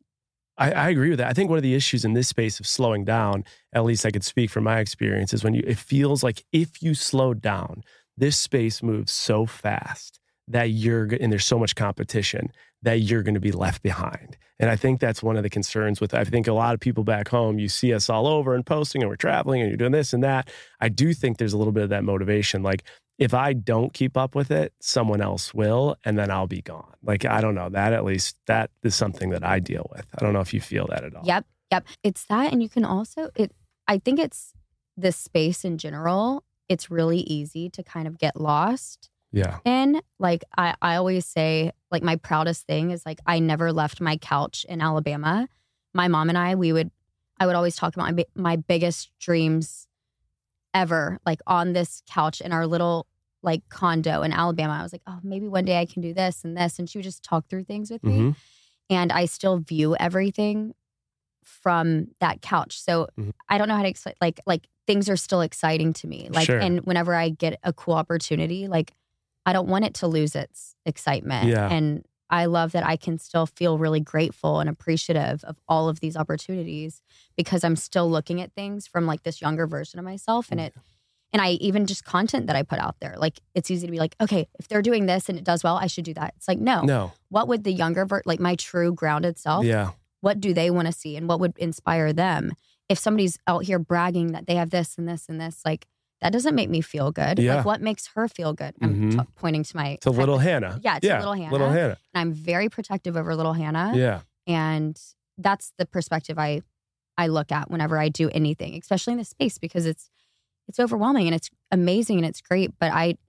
I agree with that. I think one of the issues in this space of slowing down, at least I could speak from my experience, is when it feels like if you slow down, this space moves so fast that and there's so much competition that you're going to be left behind. And I think that's one of the concerns I think a lot of people back home, you see us all over and posting and we're traveling and you're doing this and that. I do think there's a little bit of that motivation. Like if I don't keep up with it, someone else will, and then I'll be gone. Like, I don't know, that at least, that is something that I deal with. I don't know if you feel that at all. Yep. It's that. And you can also, I think it's this space in general. It's really easy to kind of get lost. Yeah. And like, I always say, like, my proudest thing is like, I never left my couch in Alabama. My mom and I would always talk about my biggest dreams ever, like on this couch in our little like condo in Alabama. I was like, oh, maybe one day I can do this and this. And she would just talk through things with me. And I still view everything from that couch. So I don't know how to explain, like things are still exciting to me. Like, Sure. And whenever I get a cool opportunity, like I don't want it to lose its excitement. Yeah. And I love that I can still feel really grateful and appreciative of all of these opportunities because I'm still looking at things from like this younger version of myself. And I even just content that I put out there, like it's easy to be like, okay, if they're doing this and it does well, I should do that. It's like, no. What would the younger, like my true grounded self, what do they want to see and what would inspire them? If somebody's out here bragging that they have this and this and this, like, that doesn't make me feel good. Yeah. Like, what makes her feel good? I'm pointing to my... To little Hannah. Yeah, to little Hannah. Little Hannah. And I'm very protective over little Hannah. Yeah. And that's the perspective I look at whenever I do anything, especially in this space, because it's overwhelming and it's amazing and it's great. But I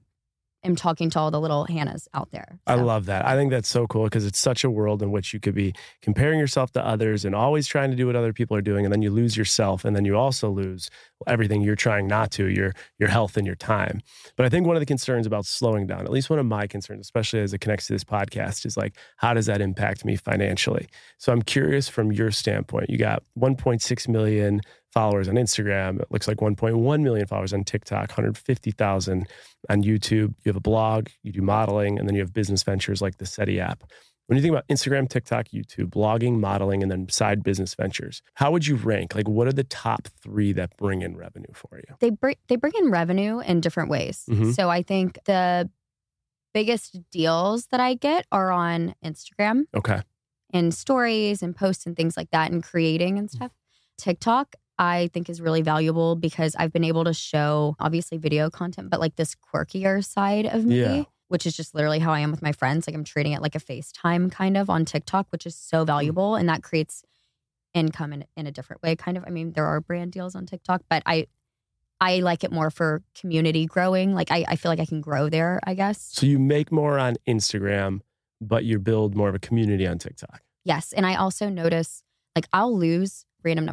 am talking to all the little Hannahs out there. So. I love that. I think that's so cool because it's such a world in which you could be comparing yourself to others and always trying to do what other people are doing. And then you lose yourself. And then you also lose everything you're trying not to, your health and your time. But I think one of the concerns about slowing down, at least one of my concerns, especially as it connects to this podcast, is like, how does that impact me financially? So I'm curious from your standpoint. You got 1.6 million followers on Instagram. It looks like 1.1 million followers on TikTok, 150,000 on YouTube. You have a blog, you do modeling, and then you have business ventures like the SETI app. When you think about Instagram, TikTok, YouTube, blogging, modeling, and then side business ventures, how would you rank? Like, what are the top 3 that bring in revenue for you? They bring in revenue in different ways. So I think the biggest deals that I get are on Instagram. Okay. And stories and posts and things like that and creating and stuff. TikTok, I think is really valuable because I've been able to show obviously video content, but like this quirkier side of me, which is just literally how I am with my friends. Like I'm treating it like a FaceTime kind of on TikTok, which is so valuable. And that creates income in a different way, kind of. I mean, there are brand deals on TikTok, but I like it more for community growing. Like I feel like I can grow there, I guess. So you make more on Instagram, but you build more of a community on TikTok. Yes. And I also notice like I'll lose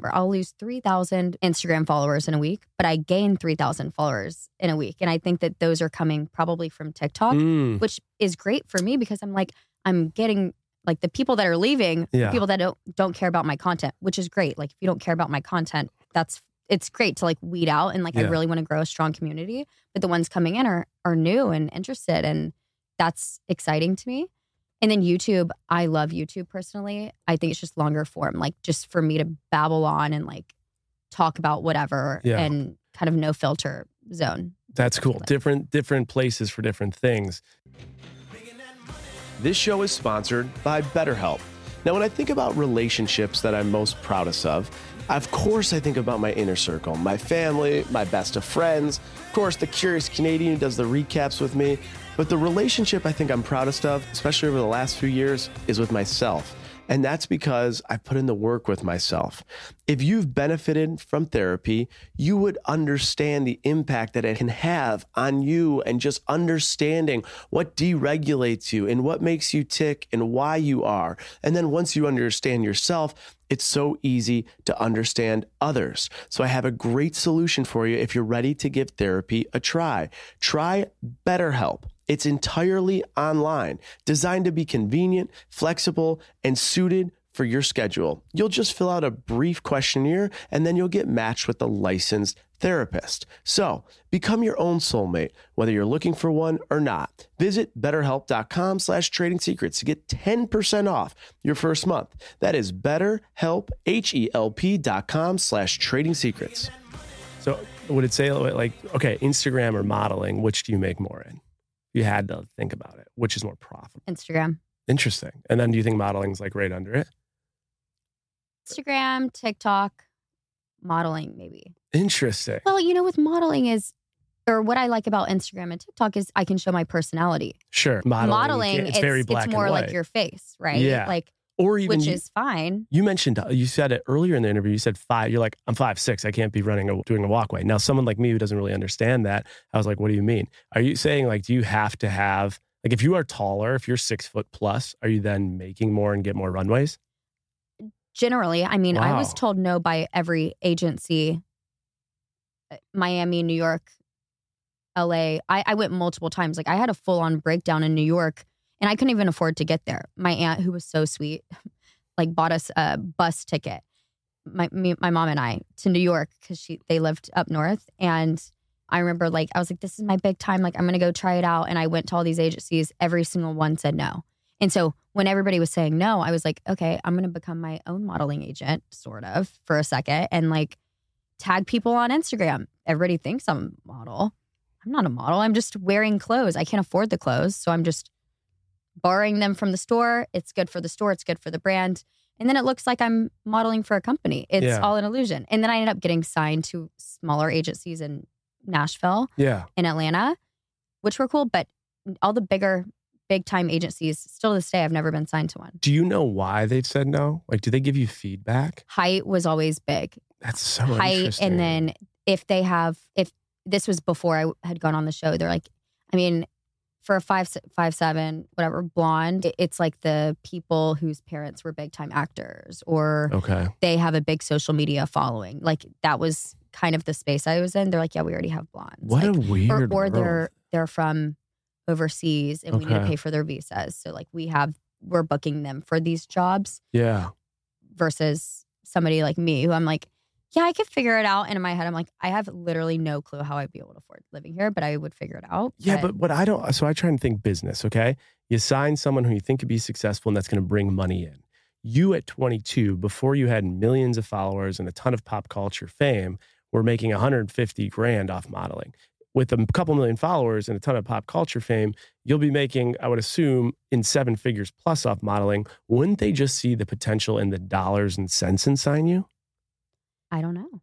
3,000 Instagram followers in a week, but I gain 3,000 followers in a week. And I think that those are coming probably from TikTok, which is great for me because I'm getting like the people that are leaving, people that don't care about my content, which is great. Like if you don't care about my content, it's great to like weed out. And like, I really want to grow a strong community, but the ones coming in are new and interested. And that's exciting to me. And then YouTube, I love YouTube personally. I think it's just longer form, like just for me to babble on and like talk about whatever and kind of no filter zone. That's cool. Different places for different things. This show is sponsored by BetterHelp. Now, when I think about relationships that I'm most proudest of course I think about my inner circle, my family, my best of friends, of course the curious Canadian who does the recaps with me. But the relationship I think I'm proudest of, especially over the last few years, is with myself. And that's because I put in the work with myself. If you've benefited from therapy, you would understand the impact that it can have on you and just understanding what deregulates you and what makes you tick and why you are. And then once you understand yourself, it's so easy to understand others. So I have a great solution for you if you're ready to give therapy a try. Try BetterHelp. It's entirely online, designed to be convenient, flexible, and suited for your schedule. You'll just fill out a brief questionnaire and then you'll get matched with a licensed therapist. So become your own soulmate, whether you're looking for one or not. Visit betterhelp.com/trading secrets to get 10% off your first month. That is BetterHelp, HELP.com/trading secrets. So would it say like, okay, Instagram or modeling, which do you make more in? You had to think about it. Which is more profitable? Instagram. Interesting. And then do you think modeling's like right under it? Instagram, TikTok, modeling maybe. Interesting. Well, with modeling is or what I like about Instagram and TikTok is I can show my personality. Sure. Modeling, it's very black it's more and white. like your face, right? Yeah. Like, or even which is fine. You said it earlier in the interview, you said 5, you're like, I'm 5'6", I can't be doing a walkway. Now, someone like me who doesn't really understand that, I was like, what do you mean? Are you saying like, do you have to have, like if you are taller, if you're 6 foot plus, are you then making more and get more runways? Generally, I mean, I was Wow. told no by every agency, Miami, New York, LA. I went multiple times. Like I had a full on breakdown in New York and I couldn't even afford to get there. My aunt, who was so sweet, like bought us a bus ticket, my mom and I, to New York because they lived up north. And I remember like, I was like, this is my big time. Like I'm going to go try it out. And I went to all these agencies. Every single one said no. And so when everybody was saying no, I was like, okay, I'm going to become my own modeling agent, sort of, for a second, and like tag people on Instagram. Everybody thinks I'm a model. I'm not a model. I'm just wearing clothes. I can't afford the clothes. So I'm just borrowing them from the store. It's good for the store. It's good for the brand. And then it looks like I'm modeling for a company. It's all an illusion. And then I ended up getting signed to smaller agencies in Nashville, in Atlanta, which were cool. But all the big time agencies, still to this day, I've never been signed to one. Do you know why they've said no? Like, do they give you feedback? Height was always big. That's so Height, interesting. and then if this was before I had gone on the show, they're like, I mean, for a 5'7", whatever, blonde, it's like the people whose parents were big time actors or they have a big social media following. Like that was kind of the space I was in. They're like, yeah, we already have blondes. What like, a weird or world. they're from overseas and we need to pay for their visas. So like we're booking them for these jobs. Yeah. Versus somebody like me who I'm like, yeah, I could figure it out. And in my head, I'm like, I have literally no clue how I'd be able to afford living here, but I would figure it out. Yeah, but what I don't, so I try and think business, okay? You sign someone who you think could be successful and that's going to bring money in. You at 22, before you had millions of followers and a ton of pop culture fame, were making $150,000 off modeling. With a couple million followers and a ton of pop culture fame, you'll be making, I would assume, in 7 figures plus off modeling. Wouldn't they just see the potential in the dollars and cents and sign you? I don't know.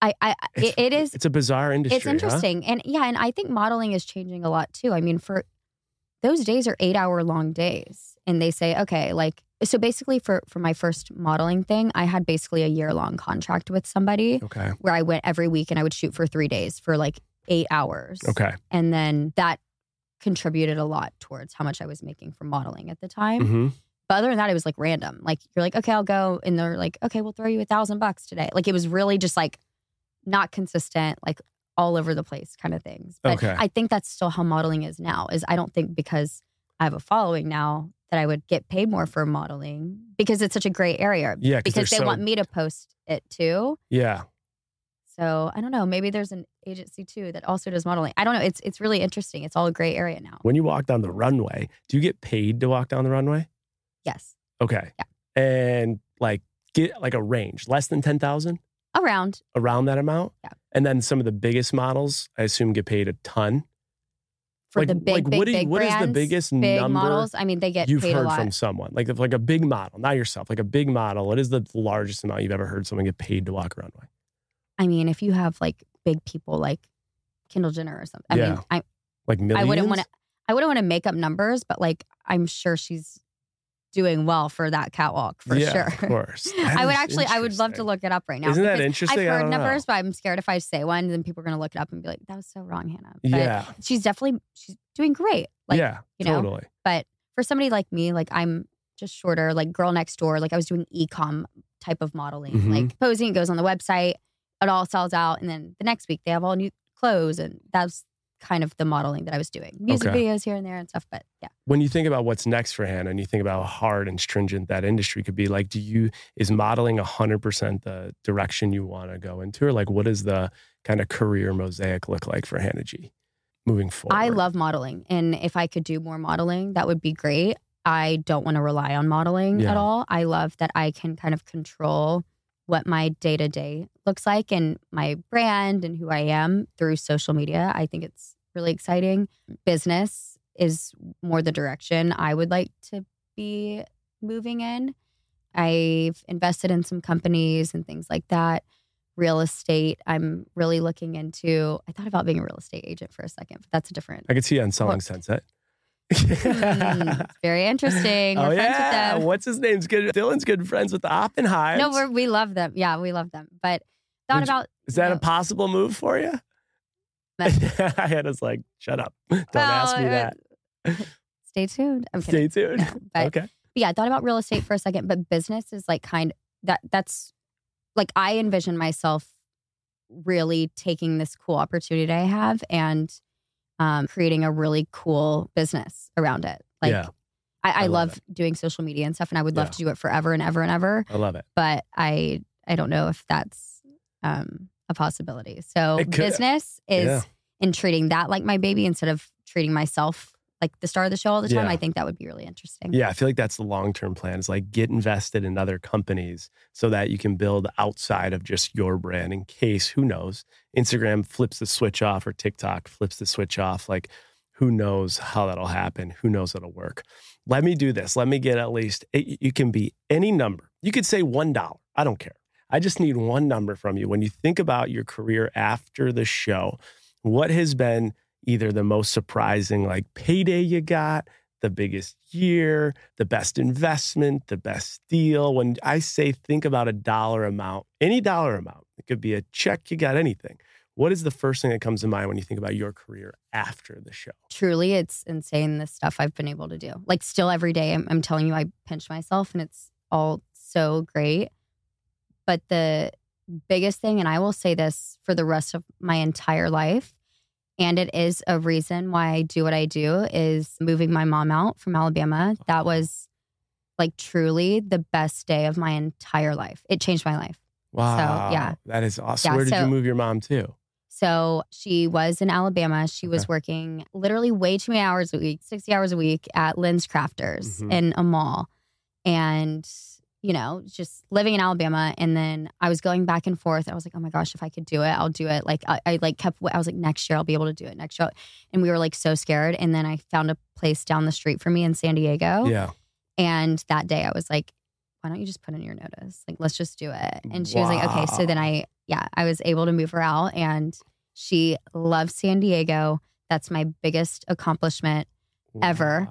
It is. It's a bizarre industry. It's interesting. Huh? And I think modeling is changing a lot too. I mean, for those days are 8-hour long days. And they say, okay, like, so basically for my first modeling thing, I had basically a year-long contract with somebody where I went every week and I would shoot for 3 days for like 8 hours. Okay. And then that contributed a lot towards how much I was making for modeling at the time. Mm-hmm. But other than that, it was like random. Like you're like, okay, I'll go. And they're like, okay, we'll throw you $1,000 today. Like it was really just like not consistent, like all over the place kind of things. But I think that's still how modeling is now. Is I don't think because I have a following now that I would get paid more for modeling because it's such a gray area. Yeah. Because they want me to post it too. Yeah. So I don't know. Maybe there's an agency too that also does modeling. I don't know. It's really interesting. It's all a gray area now. When you walk down the runway, do you get paid to walk down the runway? Yes. Okay. Yeah. And like get like a range, less than 10,000? Around that amount? Yeah. And then some of the biggest models, I assume, get paid a ton. For the big brands, what is the biggest big number models? I mean, they get you've paid a heard lot. from someone? Like a big model, not yourself, like a big model. What is the largest amount you've ever heard someone get paid to walk a runway? I mean, if you have like big people like Kendall Jenner or something. I mean, like millions? I wouldn't want to make up numbers, but like I'm sure she's doing well for that catwalk for sure. Of course. I would love to look it up right now. Isn't that interesting? I've heard numbers, but I'm scared if I say one, then people are going to look it up and be like, that was so wrong, Hannah. But she's doing great. Like, you know, totally. But for somebody like me, like I'm just shorter, like girl next door, like I was doing e-com type of modeling, like posing, it goes on the website, it all sells out. And then the next week they have all new clothes. And that's kind of the modeling that I was doing. Music videos here and there and stuff. But yeah. When you think about what's next for Hannah and you think about how hard and stringent that industry could be, like, is modeling 100% the direction you want to go into? Or like, what does the kind of career mosaic look like for Hannah G moving forward? I love modeling. And if I could do more modeling, that would be great. I don't want to rely on modeling at all. I love that I can kind of control what my day-to-day looks like and my brand and who I am through social media. I think it's really exciting. Business is more the direction I would like to be moving in. I've invested in some companies and things like that real estate. I'm really looking into, I thought about being a real estate agent for a second, but that's a different. I could see you on Selling Sunset. Very interesting. We're friends with them. What's his name's good? Dylan's good friends with the Oppenheims. No, we love them. Yeah, we love them. But is that a possible move for you? Hannah's like, shut up. Don't ask me that. Stay tuned. I'm kidding. Stay tuned. No, Okay. But yeah, I thought about real estate for a second, but business is like that's like I envision myself really taking this cool opportunity I have and creating a really cool business around it. Like I love doing social media and stuff, and I would love to do it forever and ever and ever. I love it. But I don't know if that's a possibility. So business is in treating that like my baby instead of treating myself like the star of the show all the time. Yeah. I think that would be really interesting. Yeah, I feel like that's the long-term plan is like get invested in other companies so that you can build outside of just your brand in case, who knows, Instagram flips the switch off or TikTok flips the switch off. Like, who knows how that'll happen? Who knows it'll work? Let me do this. Let me get at least, you can be any number. You could say $1. I don't care. I just need one number from you. When you think about your career after the show, what has been either the most surprising like payday you got, the biggest year, the best investment, the best deal? When I say think about a dollar amount, any dollar amount, it could be a check, you got anything. What is the first thing that comes to mind when you think about your career after the show? Truly, it's insane the stuff I've been able to do. Like still every day, I'm telling you, I pinch myself and it's all so great. But the biggest thing, and I will say this for the rest of my entire life, and it is a reason why I do what I do, is moving my mom out from Alabama. That was like truly the best day of my entire life. It changed my life. Wow. So, yeah. That is awesome. Where did you move your mom to? So she was in Alabama. She was working literally way too many hours a week, 60 hours a week at Lynn's Crafters in a mall. And you know, just living in Alabama. And then I was going back and forth. I was like, oh my gosh, if I could do it, I'll do it. Like I was like, next year I'll be able to do it next year. And we were like so scared. And then I found a place down the street from me in San Diego. Yeah. And that day I was like, why don't you just put in your notice? Like, let's just do it. And she was like, okay. So then I was able to move her out and she loves San Diego. That's my biggest accomplishment ever.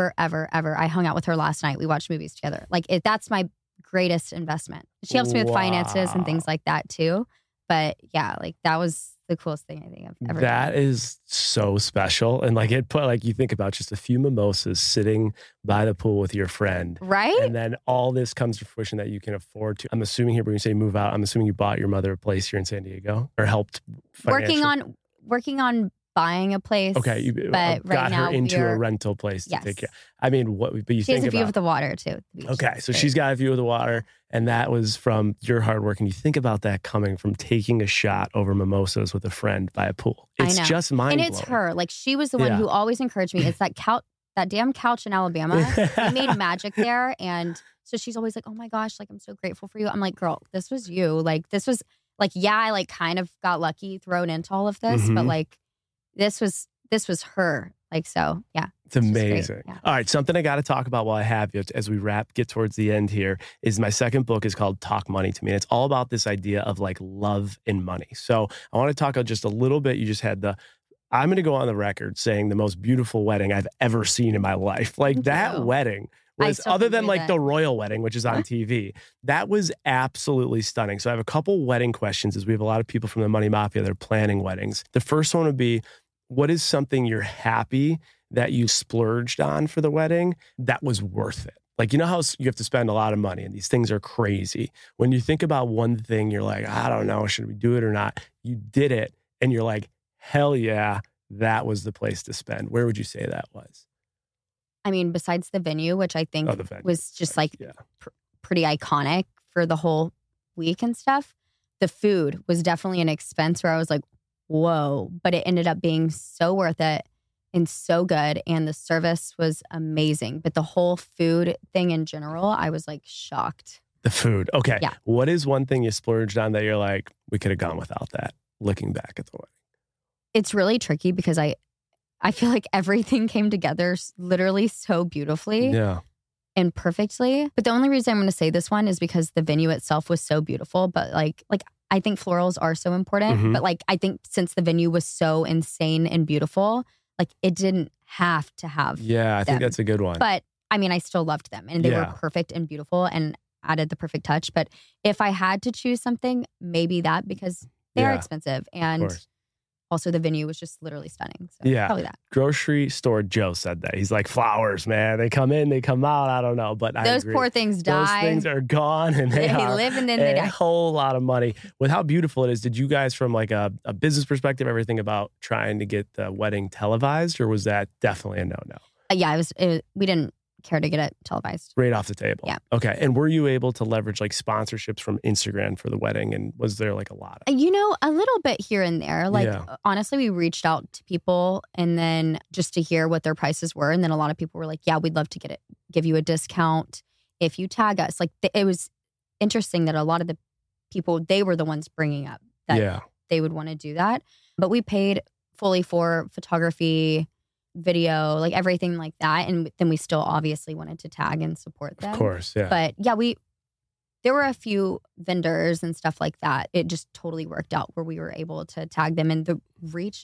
I hung out with her last night. We watched movies together. Like that's my greatest investment. She helps me with finances and things like that too. But yeah, like that was the coolest thing I think I've ever done. That is so special. And like you think about just a few mimosas sitting by the pool with your friend. Right. And then all this comes to fruition that you can afford to. I'm assuming here when you say move out, I'm assuming you bought your mother a place here in San Diego or helped financially. Working on buying a place. Okay, you but got her into a rental place to take care. I mean, but you she think has a view of the water too. Okay, so she's got a view of the water, and that was from your hard work. And you think about that coming from taking a shot over mimosas with a friend by a pool. It's just mind blowing. And it's her. Like she was the one who always encouraged me. It's that damn couch in Alabama. He made magic there, and so she's always like, "Oh my gosh, like I'm so grateful for you." I'm like, "Girl, this was you. Like this was like I like kind of got lucky thrown into all of this, but like." This was her. Like, so, yeah. It's amazing. Yeah. All right. Something I got to talk about while I have you as we get towards the end here is my second book is called Talk Money to Me. And it's all about this idea of like love and money. So I want to talk just a little bit. You just had I'm going to go on the record saying the most beautiful wedding I've ever seen in my life. Like that wedding was, other than like the royal wedding, which is on TV, that was absolutely stunning. So I have a couple wedding questions as we have a lot of people from the Money Mafia that are planning weddings. The first one would be, what is something you're happy that you splurged on for the wedding that was worth it? Like, you know how you have to spend a lot of money and these things are crazy. When you think about one thing, you're like, I don't know, should we do it or not? You did it and you're like, hell yeah, that was the place to spend. Where would you say that was? I mean, besides the venue, which I think was just like pretty iconic for the whole week and stuff, the food was definitely an expense where I was like, whoa, but it ended up being so worth it and so good. And the service was amazing. But the whole food thing in general, I was like shocked. The food. Okay. Yeah. What is one thing you splurged on that you're like, we could have gone without that, looking back at the wedding? It's really tricky because I feel like everything came together literally so beautifully. Yeah. And perfectly. But the only reason I'm going to say this one is because the venue itself was so beautiful. But like I think florals are so important, but like I think since the venue was so insane and beautiful, like it didn't have to have I think that's a good one. But I mean, I still loved them and they were perfect and beautiful and added the perfect touch. But if I had to choose something, maybe that, because they are expensive and also the venue was just literally stunning. So probably that. Grocery store Joe said that. He's like, flowers, man. They come in, they come out. I don't know. But those poor things die. Those things are gone and they live and then they die. A whole lot of money. With how beautiful it is, did you guys, from like a business perspective, ever think about trying to get the wedding televised, or was that definitely a no-no? Yeah, we didn't care to get it televised. Right off the table. Yeah. Okay. And were you able to leverage like sponsorships from Instagram for the wedding? And was there like a lot of a little bit here and there. Like honestly, we reached out to people and then just to hear what their prices were. And then a lot of people were like, yeah, we'd love to give you a discount if you tag us. Like it was interesting that a lot of the people, they were the ones bringing up that they would want to do that. But we paid fully for photography, video, like everything like that. And then we still obviously wanted to tag and support them. Of course, yeah. But yeah, there were a few vendors and stuff like that. It just totally worked out where we were able to tag them. And the reach,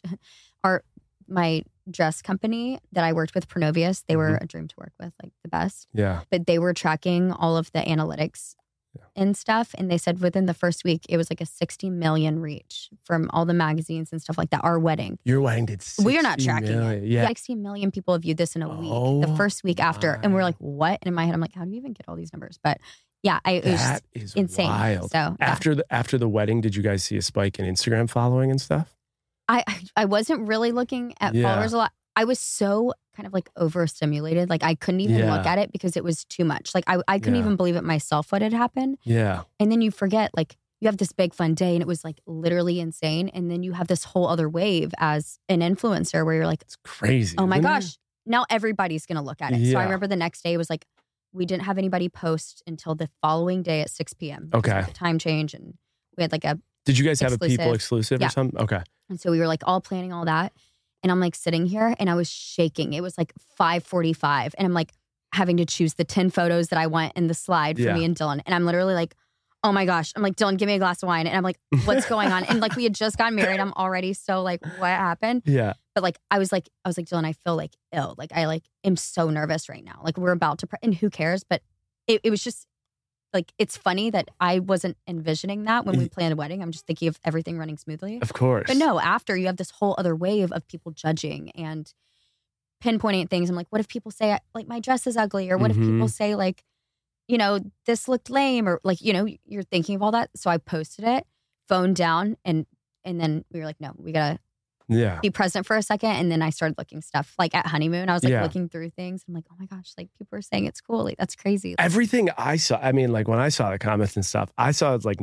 my dress company that I worked with, Pronovius, they were a dream to work with, like the best. Yeah. But they were tracking all of the analytics and stuff. And they said within the first week, it was like a 60 million reach from all the magazines and stuff like that. Our wedding. Your wedding did 60 We are not tracking million. it. Yeah. 60 million people viewed this in a week. The first week after. And we're like, what? And in my head, I'm like, how do you even get all these numbers? But yeah, it was that is insane. Wild. So after the wedding, did you guys see a spike in Instagram following and stuff? I wasn't really looking at followers a lot. I was so kind of like overstimulated. Like I couldn't even look at it because it was too much. Like I couldn't even believe it myself what had happened. Yeah. And then you forget, like you have this big fun day and it was like literally insane. And then you have this whole other wave as an influencer where you're like, it's crazy. Oh my gosh. Now everybody's going to look at it. So I remember the next day it was like, we didn't have anybody post until the following day at 6 p.m. Okay. The time change. And we had like Did you guys have a people exclusive or something? Okay. And so we were like all planning all that. And I'm like sitting here and I was shaking. It was like 5:45 and I'm like having to choose the 10 photos that I want in the slide for me and Dylan. And I'm literally like, oh my gosh. I'm like, Dylan, give me a glass of wine. And I'm like, what's going on? And like we had just gotten married. I'm already so like, what happened? Yeah. But like, I was like, Dylan, I feel like ill. Like I like am so nervous right now. Like we're about to, and who cares? But it was just like, it's funny that I wasn't envisioning that when we planned a wedding. I'm just thinking of everything running smoothly. Of course. But no, after you have this whole other wave of people judging and pinpointing things. I'm like, what if people say like my dress is ugly? Or what if people say like, you know, this looked lame? Or like, you know, you're thinking of all that. So I posted it, phone down. And then we were like, no, we got to be present for a second. And then I started looking stuff like at honeymoon. I was like looking through things. I'm like, oh my gosh, like people are saying it's cool. Like that's crazy. Like, everything I saw, I mean, like when I saw the comments and stuff, I saw it's like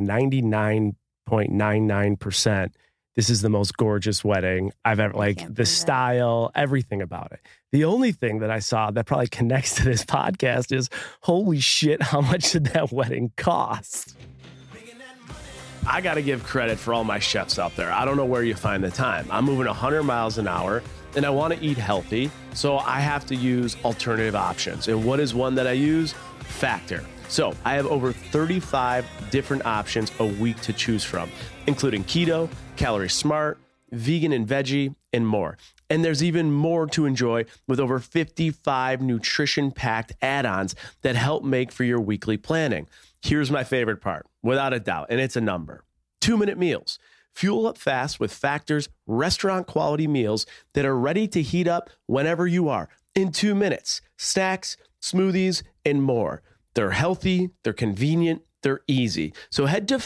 99.99%. This is the most gorgeous wedding I've ever, like the style, everything about it. The only thing that I saw that probably connects to this podcast is, holy shit, how much did that wedding cost? I got to give credit for all my chefs out there. I don't know where you find the time. I'm moving 100 miles an hour and I want to eat healthy. So I have to use alternative options. And what is one that I use? Factor. So I have over 35 different options a week to choose from, including keto, calorie smart, vegan and veggie, and more. And there's even more to enjoy with over 55 nutrition-packed add-ons that help make for your weekly planning. Here's my favorite part, without a doubt, and it's a number. 2-minute meals. Fuel up fast with Factor's restaurant-quality meals that are ready to heat up whenever you are in 2 minutes. Snacks, smoothies, and more. They're healthy, they're convenient, they're easy. So head to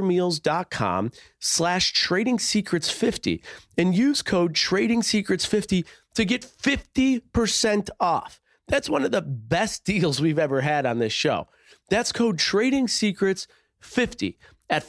factormeals.com/tradingsecrets50 and use code tradingsecrets50 to get 50% off. That's one of the best deals we've ever had on this show. That's code tradingsecrets50 at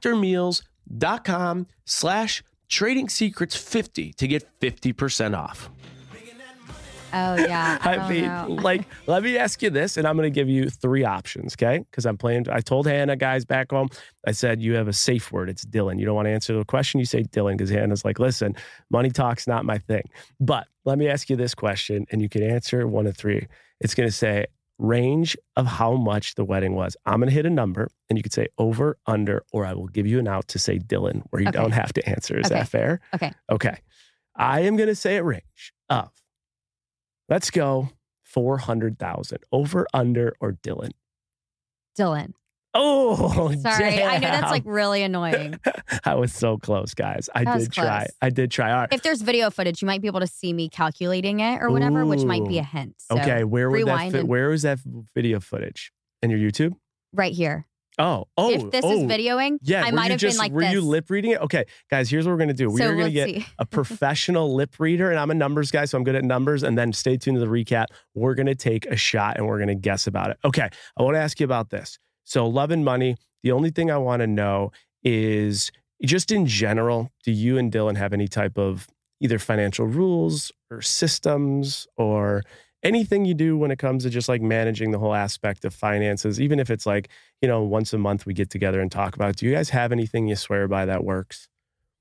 factormeals.com/tradingsecrets50 to get 50% off. Oh, yeah. I mean, like, let me ask you this, and I'm going to give you 3 options, okay? Because I told Hannah, guys, back home, I said, you have a safe word. It's Dylan. You don't want to answer the question, you say Dylan, because Hannah's like, listen, money talk's not my thing. But let me ask you this question, and you can answer one of 3. It's going to say, range of how much the wedding was. I'm going to hit a number and you could say over, under, or I will give you an out to say Dylan where you don't have to answer. Is that fair? Okay. Okay. I am going to say a range of, let's go 400,000. Over, under, or Dylan? Dylan. Oh, sorry. Damn. I know that's like really annoying. I was so close, guys. I did try. All right. If there's video footage, you might be able to see me calculating it or whatever, which might be a hint. So okay, where was that video footage? In your YouTube? Right here. Oh. If this is videoing, I might have been like this. Were you lip reading it? Okay, guys, here's what we're going to do. We're going to get a professional lip reader, and I'm a numbers guy, so I'm good at numbers, and then stay tuned to the recap. We're going to take a shot, and we're going to guess about it. Okay, I want to ask you about this. So love and money, the only thing I want to know is just in general, do you and Dylan have any type of either financial rules or systems or anything you do when it comes to just like managing the whole aspect of finances, even if it's like, once a month we get together and talk about it. Do you guys have anything you swear by that works?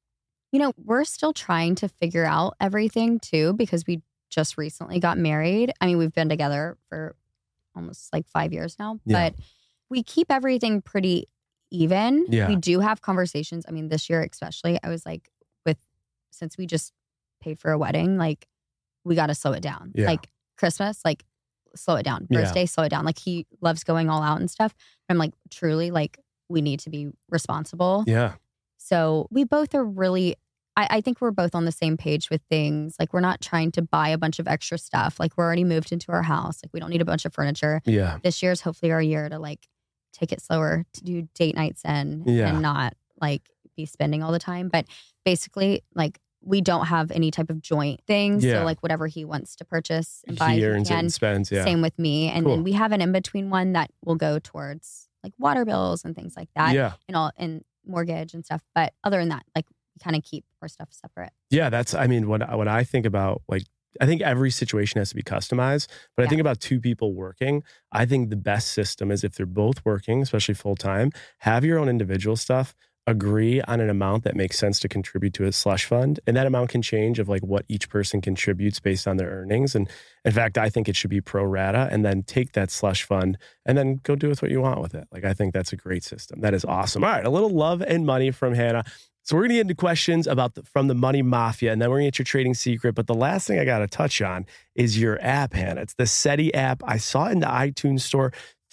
We're still trying to figure out everything too, because we just recently got married. I mean, we've been together for almost like 5 years now, but we keep everything pretty even. Yeah. We do have conversations. I mean, this year especially, I was like, since we just paid for a wedding, like we got to slow it down. Yeah. Like Christmas, like slow it down. Birthday, slow it down. Like he loves going all out and stuff. But I'm like, truly, like we need to be responsible. Yeah. So we both are really, I think we're both on the same page with things. Like we're not trying to buy a bunch of extra stuff. Like we're already moved into our house. Like we don't need a bunch of furniture. Yeah. This year's hopefully our year to like take it slower, to do date nights and not like be spending all the time. But basically, like we don't have any type of joint thing. So like whatever he wants to purchase and buy, he earns it and spends. Yeah. Same with me. And then we have an in-between one that will go towards like water bills and things like that. Yeah. And mortgage and stuff. But other than that, like we kind of keep our stuff separate. Yeah. When I think about like, I think every situation has to be customized, but I think about two people working. I think the best system is if they're both working, especially full time, have your own individual stuff, agree on an amount that makes sense to contribute to a slush fund. And that amount can change of like what each person contributes based on their earnings. And in fact, I think it should be pro rata, and then take that slush fund and then go do with what you want with it. Like, I think that's a great system. That is awesome. All right. A little love and money from Hannah. So we're going to get into questions from the Money Mafia, and then we're going to get your trading secret. But the last thing I got to touch on is your app, Hannah. It's the SETI app. I saw it in the iTunes store.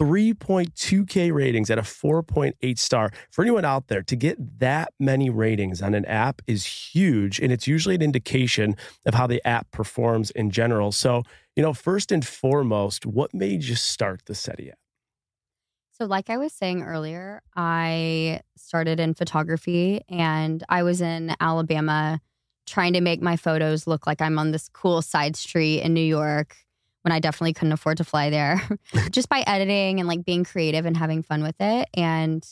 3.2K ratings at a 4.8 star. For anyone out there, to get that many ratings on an app is huge, and it's usually an indication of how the app performs in general. So, first and foremost, what made you start the SETI app? So like I was saying earlier, I started in photography, and I was in Alabama trying to make my photos look like I'm on this cool side street in New York when I definitely couldn't afford to fly there, just by editing and like being creative and having fun with it. And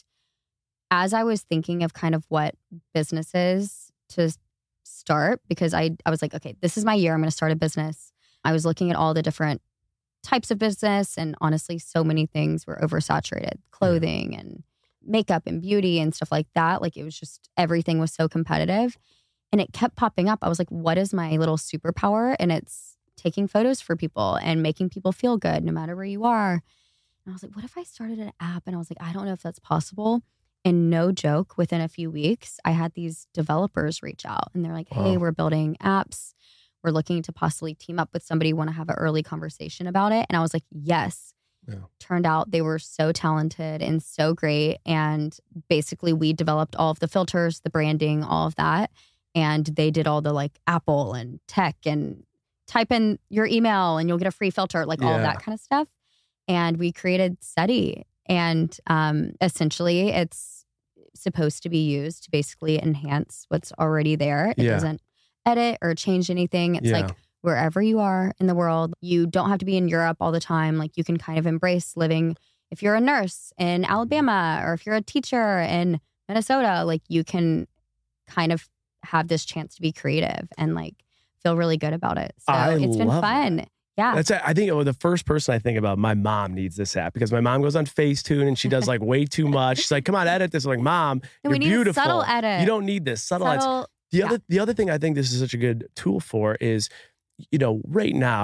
as I was thinking of kind of what businesses to start, because I was like, okay, this is my year. I'm going to start a business. I was looking at all the different types of business, and honestly, so many things were oversaturated. Clothing and makeup and beauty and stuff like that. Like it was just, everything was so competitive, and it kept popping up. I was like, what is my little superpower? And it's taking photos for people and making people feel good no matter where you are. And I was like, what if I started an app? And I was like, I don't know if that's possible. And no joke, within a few weeks, I had these developers reach out, and they're like, hey, we're building apps. We're looking to possibly team up with somebody, want to have an early conversation about it. And I was like, yes. Yeah. Turned out they were so talented and so great. And basically we developed all of the filters, the branding, all of that. And they did all the like Apple and tech, and type in your email and you'll get a free filter, like all of that kind of stuff. And we created SETI. And essentially it's supposed to be used to basically enhance what's already there. It doesn't edit or change anything. It's like wherever you are in the world, you don't have to be in Europe all the time. Like you can kind of embrace living. If you're a nurse in Alabama, or if you're a teacher in Minnesota, like you can kind of have this chance to be creative and like feel really good about it. So it's been fun. That. Yeah. I think the first person I think about, my mom needs this app, because my mom goes on Facetune and she does like way too much. She's like, come on, edit this. I'm like, Mom, you're beautiful. A subtle edit. You don't need this. Subtle. The other thing I think this is such a good tool for is, right now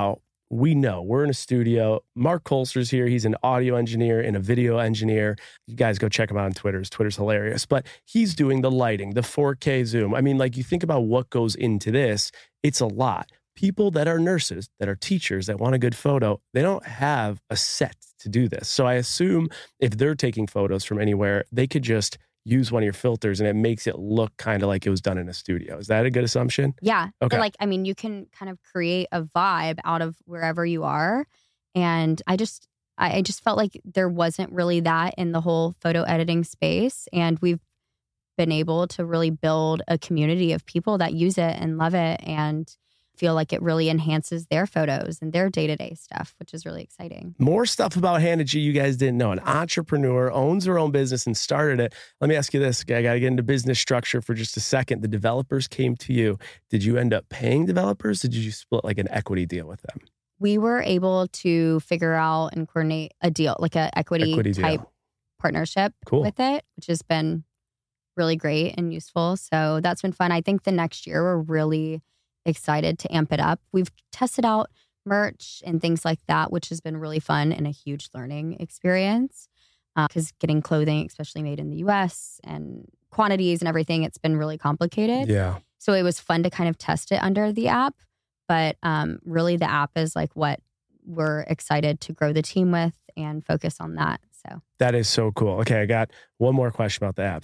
we know we're in a studio. Mark Kolster's here. He's an audio engineer and a video engineer. You guys go check him out on Twitter. Twitter's hilarious. But he's doing the lighting, the 4K zoom. I mean, like, you think about what goes into this, it's a lot. People that are nurses, that are teachers, that want a good photo, they don't have a set to do this. So I assume if they're taking photos from anywhere, they could just use one of your filters and it makes it look kind of like it was done in a studio. Is that a good assumption? Yeah. Okay. Like, I mean, you can kind of create a vibe out of wherever you are. And I just felt like there wasn't really that in the whole photo editing space. And we've been able to really build a community of people that use it and love it and feel like it really enhances their photos and their day-to-day stuff, which is really exciting. More stuff about Hannah G you guys didn't know. An entrepreneur, owns her own business and started it. Let me ask you this. I got to get into business structure for just a second. The developers came to you. Did you end up paying developers? Or did you split like an equity deal with them? We were able to figure out and coordinate a deal, like an equity type partnership with it, which has been really great and useful. So that's been fun. I think the next year we're really excited to amp it up. We've tested out merch and things like that, which has been really fun and a huge learning experience. Because getting clothing, especially made in the US and quantities and everything, it's been really complicated. Yeah. So it was fun to kind of test it under the app. But really the app is like what we're excited to grow the team with and focus on that. So that is so cool. Okay, I got one more question about the app.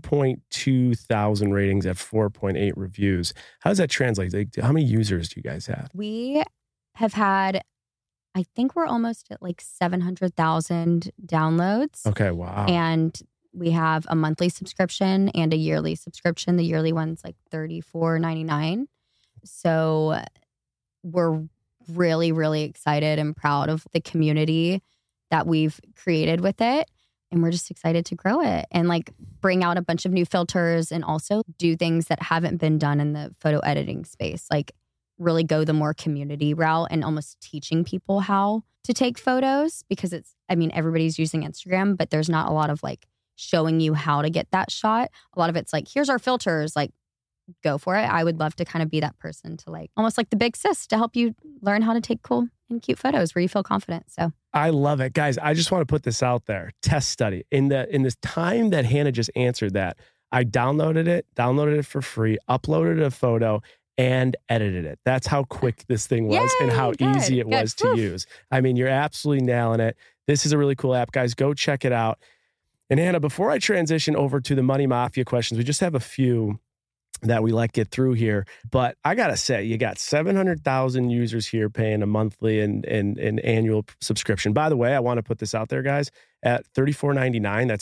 3.2 thousand ratings at 4.8 reviews. How does that translate? Like, how many users do you guys have? We have had, I think we're almost at like 700,000 downloads. Okay, wow. And we have a monthly subscription and a yearly subscription. The yearly one's like $34.99. So we're really, really excited and proud of the community that we've created with it. And we're just excited to grow it and like bring out a bunch of new filters and also do things that haven't been done in the photo editing space. Like really go the more community route and almost teaching people how to take photos because everybody's using Instagram, but there's not a lot of like showing you how to get that shot. A lot of it's like, here's our filters, like go for it. I would love to kind of be that person to like, almost like the big sis to help you learn how to take cool and cute photos where you feel confident. So I love it. Guys, I just want to put this out there. Test study. In this time that Hannah just answered that, I downloaded it for free, uploaded a photo, and edited it. That's how quick this thing was and how easy it was to use. I mean, you're absolutely nailing it. This is a really cool app, guys. Go check it out. And Hannah, before I transition over to the Money Mafia questions, we just have a few that we like get through here. But I got to say, you got 700,000 users here paying a monthly and annual subscription. By the way, I want to put this out there, guys. At $34.99, that's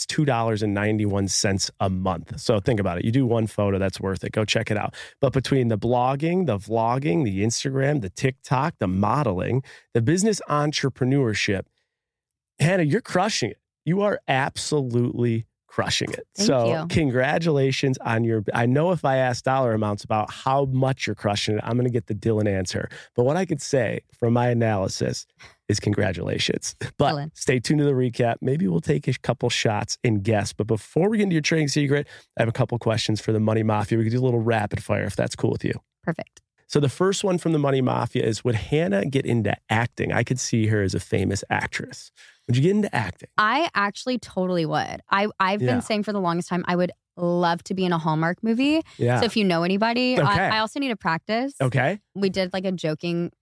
$2.91 a month. So think about it. You do one photo, that's worth it. Go check it out. But between the blogging, the vlogging, the Instagram, the TikTok, the modeling, the business entrepreneurship, Hannah, you're crushing it. You are absolutely crushing it. Thank you. Congratulations on I know if I ask dollar amounts about how much you're crushing it, I'm going to get the Dylan answer. But what I could say from my analysis is congratulations. But Dylan, stay tuned to the recap. Maybe we'll take a couple shots and guess. But before we get into your trading secret, I have a couple questions for the Money Mafia. We could do a little rapid fire if that's cool with you. Perfect. So the first one from the Money Mafia is, would Hannah get into acting? I could see her as a famous actress. Would you get into acting? I actually totally would. I've been saying for the longest time, I would love to be in a Hallmark movie. Yeah. So if you know anybody, I also need to practice. Okay. We did like a joke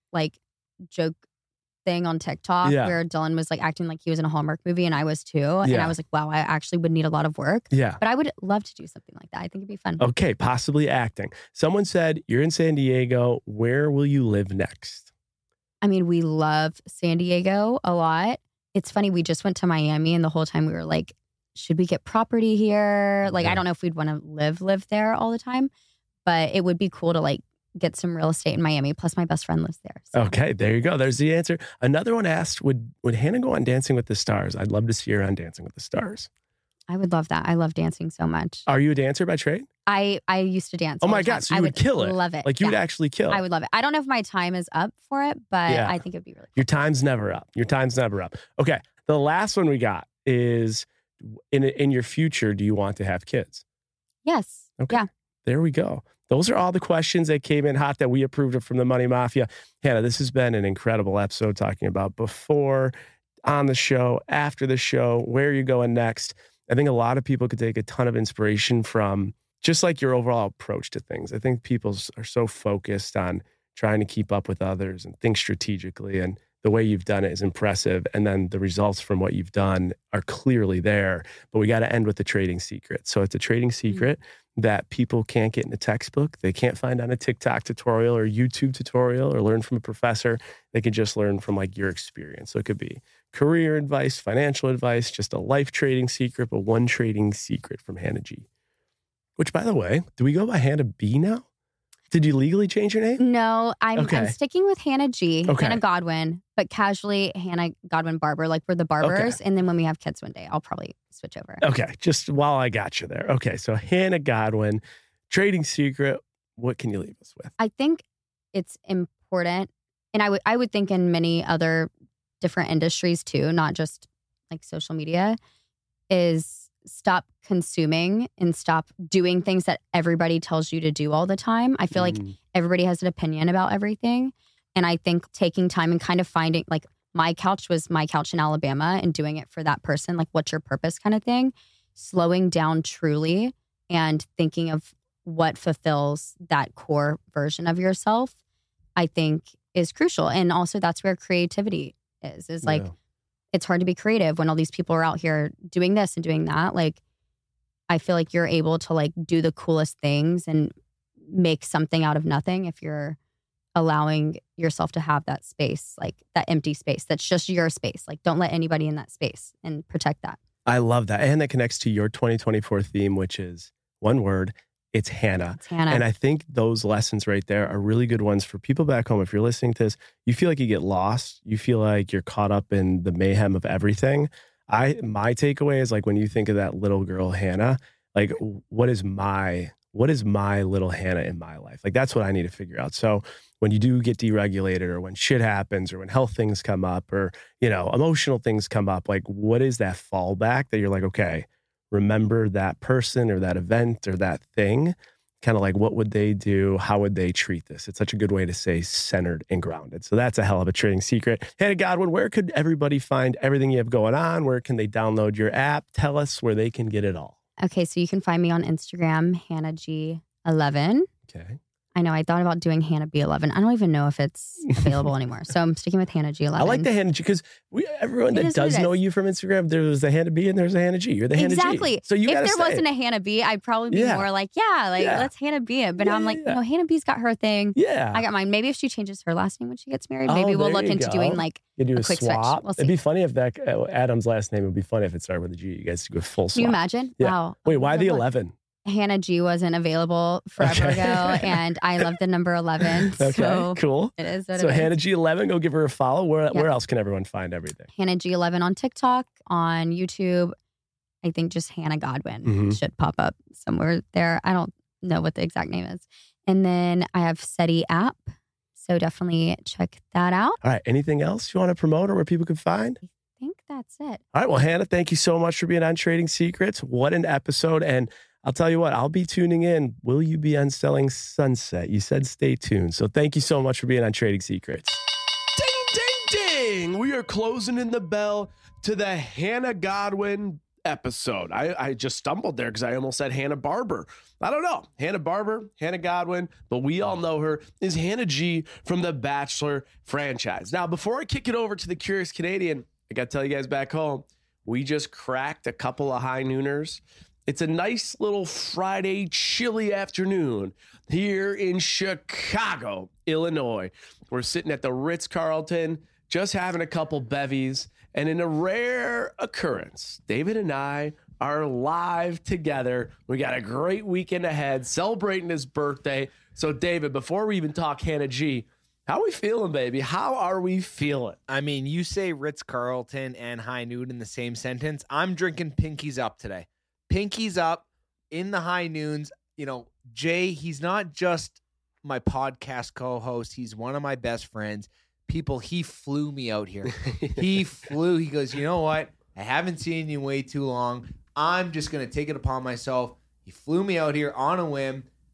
thing on TikTok where Dylan was like acting like he was in a Hallmark movie and I was too. And I was like, wow, I actually would need a lot of work. Yeah. But I would love to do something like that. I think it'd be fun. Okay. Possibly acting. Someone said, you're in San Diego. Where will you live next? I mean, we love San Diego a lot. It's funny, we just went to Miami and the whole time we were like, should we get property here? Like, I don't know if we'd want to live there all the time, but it would be cool to like get some real estate in Miami. Plus my best friend lives there. So. Okay, there you go. There's the answer. Another one asked, would Hannah go on Dancing with the Stars? I'd love to see her on Dancing with the Stars. I would love that. I love dancing so much. Are you a dancer by trade? I used to dance. Oh my God. So you would kill it. Love it. Like you would actually kill it. I would love it. I don't know if my time is up for it, but I think it'd be really cool. Your time's never up. Okay. The last one we got is, in your future, do you want to have kids? Yes. Okay. Yeah. There we go. those are all the questions that came in hot that we approved of from the Money Mafia. Hannah, this has been an incredible episode talking about before, on the show, after the show, where you're going next. I think a lot of people could take a ton of inspiration from just like your overall approach to things. I think people are so focused on trying to keep up with others and think strategically, and the way you've done it is impressive. And then the results from what you've done are clearly there, but we got to end with the trading secret. So it's a trading secret that people can't get in a textbook. They can't find on a TikTok tutorial or YouTube tutorial or learn from a professor. They can just learn from like your experience. So it could be career advice, financial advice, just a life trading secret, but one trading secret from Hannah G. Which, by the way, do we go by Hannah B now? Did you legally change your name? No, I'm sticking with Hannah G, Hannah Godwin, but casually Hannah Godwin Barber. Like we're the barbers. And then when we have kids one day, I'll probably switch over. Okay, just while I got you there. Okay, so Hannah Godwin, trading secret. What can you leave us with? I think it's important, and I would think in many other different industries too, not just like social media, is stop consuming and stop doing things that everybody tells you to do all the time. I feel like everybody has an opinion about everything. And I think taking time and kind of finding, like, my couch was my couch in Alabama and doing it for that person, like, what's your purpose kind of thing. Slowing down truly and thinking of what fulfills that core version of yourself, I think is crucial. And also that's where creativity is like, it's hard to be creative when all these people are out here doing this and doing that. Like, I feel like you're able to like do the coolest things and make something out of nothing if you're allowing yourself to have that space, like that empty space. That's just your space. Like, don't let anybody in that space, and protect that. I love that. And that connects to your 2024 theme, which is one word. It's Hannah. It's Hannah. And I think those lessons right there are really good ones for people back home. If you're listening to this, you feel like you get lost. You feel like you're caught up in the mayhem of everything. My takeaway is like, when you think of that little girl, Hannah, like, what is my little Hannah in my life? Like, that's what I need to figure out. So when you do get deregulated, or when shit happens, or when health things come up, or, you know, emotional things come up, like, what is that fallback that you're like, okay, remember that person or that event or that thing, kind of like, what would they do? How would they treat this? It's such a good way to stay centered and grounded. So that's a hell of a trading secret. Hannah Godwin, where could everybody find everything you have going on? Where can they download your app? Tell us where they can get it all. Okay, so you can find me on Instagram, Hannah G11. Okay. I know I thought about doing Hannah B11. I don't even know if it's available anymore. So I'm sticking with Hannah G11. I like the Hannah G, because everyone that does know you from Instagram, there's a Hannah B and there's a Hannah G. You're the Hannah G. Exactly. So you if there wasn't a Hannah B, I'd probably be more like, let's Hannah B it. But now I'm like, no, Hannah B's got her thing. Yeah. I got mine. Maybe if she changes her last name when she gets married, maybe we'll look into doing like a quick swap. switch. We'll see. It'd be funny if that Adam's last name would be funny if it started with a G. You guys go full swap. Can you imagine? Yeah. Wow. Wait, why the 11? Hannah G wasn't available forever ago, and I love the number 11. Okay, so cool. It is what so it is. Hannah G11, go give her a follow. Where else can everyone find everything? Hannah G11 on TikTok, on YouTube. I think just Hannah Godwin should pop up somewhere there. I don't know what the exact name is. And then I have SETI app, so definitely check that out. All right. Anything else you want to promote or where people can find? I think that's it. All right. Well, Hannah, thank you so much for being on Trading Secrets. What an episode. And I'll tell you what, I'll be tuning in. Will you be on Selling Sunset? You said stay tuned. So thank you so much for being on Trading Secrets. Ding, ding, ding. We are closing in the bell to the Hannah Godwin episode. I just stumbled there because I almost said Hannah Barber. I don't know. Hannah Barber, Hannah Godwin, but we all know her is Hannah G from the Bachelor franchise. Now, before I kick it over to the Curious Canadian, I got to tell you guys back home, we just cracked a couple of high nooners. It's a nice little Friday chilly afternoon here in Chicago, Illinois. We're sitting at the Ritz-Carlton, just having a couple bevies. And in a rare occurrence, David and I are live together. We got a great weekend ahead, celebrating his birthday. So, David, before we even talk Hannah G, how are we feeling, baby? How are we feeling? I mean, you say Ritz-Carlton and high noon in the same sentence. I'm drinking Pinkies Up today. Pinkies Up in the high noons. You know, Jay, he's not just my podcast co-host. He's one of my best friends. People, he flew me out here. He flew. He goes, you know what? I haven't seen you in way too long. I'm just going to take it upon myself. He flew me out here on a whim.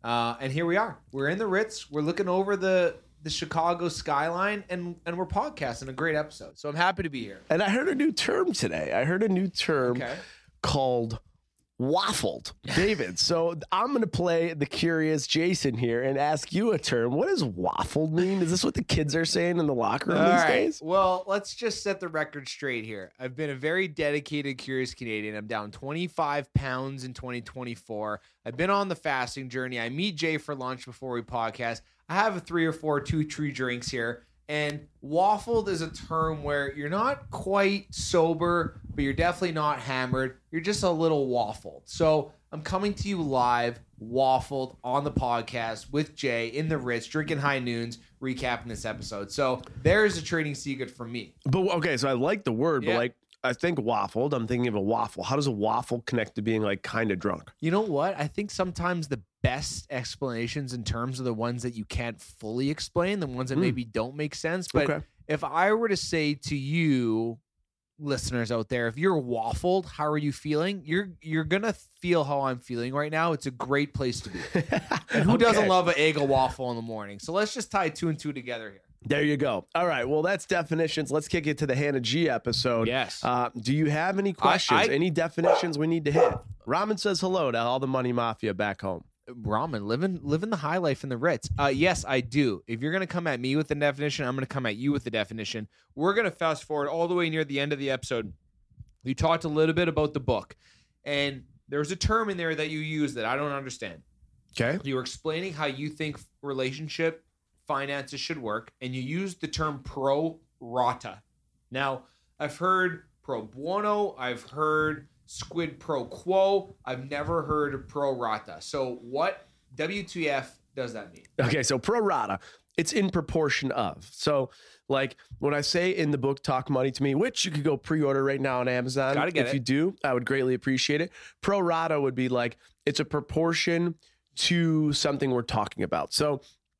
And here we are. We're in the Ritz. We're looking over the Chicago skyline, and we're podcasting a great episode. So I'm happy to be here. And I heard a new term today. I heard a new term called waffled. David, so I'm going to play the curious Jason here and ask you a term. What does waffled mean? Is this what the kids are saying in the locker room these days? Well, let's just set the record straight here. I've been a very dedicated Curious Canadian. I'm down 25 pounds in 2024. I've been on the fasting journey. I meet Jay for lunch before we podcast. I have 3 or 4 2-3 drinks here. And waffled is a term where you're not quite sober, but you're definitely not hammered. You're just a little waffled. So I'm coming to you live, waffled, on the podcast with Jay in the Ritz, drinking high noons, recapping this episode. So there's a trading secret from me. But okay, so I like the word, but like, I think waffled, I'm thinking of a waffle. How does a waffle connect to being like kind of drunk? You know what? I think sometimes the best explanations in terms of the ones that you can't fully explain, the ones that maybe don't make sense. But if I were to say to you, listeners out there, if you're waffled, how are you feeling? You're gonna feel how I'm feeling right now. It's a great place to be. And who doesn't love an egg waffle in the morning? So let's just tie 2 and 2 together here. There you go. All right. Well, that's definitions. Let's kick it to the Hannah G episode. Yes. Do you have any questions? Any definitions we need to hit? Ramen says hello to all the money mafia back home. Ramen, living the high life in the Ritz. Yes, I do. If you're going to come at me with the definition, I'm going to come at you with the definition. We're going to fast forward all the way near the end of the episode. We talked a little bit about the book, and there's a term in there that you use that I don't understand. Okay. You were explaining how you think relationship finances should work, and you used the term pro rata. Now, I've heard pro bono, I've heard squid pro quo, I've never heard pro rata. So what WTF does that mean? Okay, so pro rata, it's in proportion of. So like when I say in the book Talk Money to Me, which you could go pre-order right now on Amazon. If you do, I would greatly appreciate it. Pro rata would be like it's a proportion to something we're talking about. So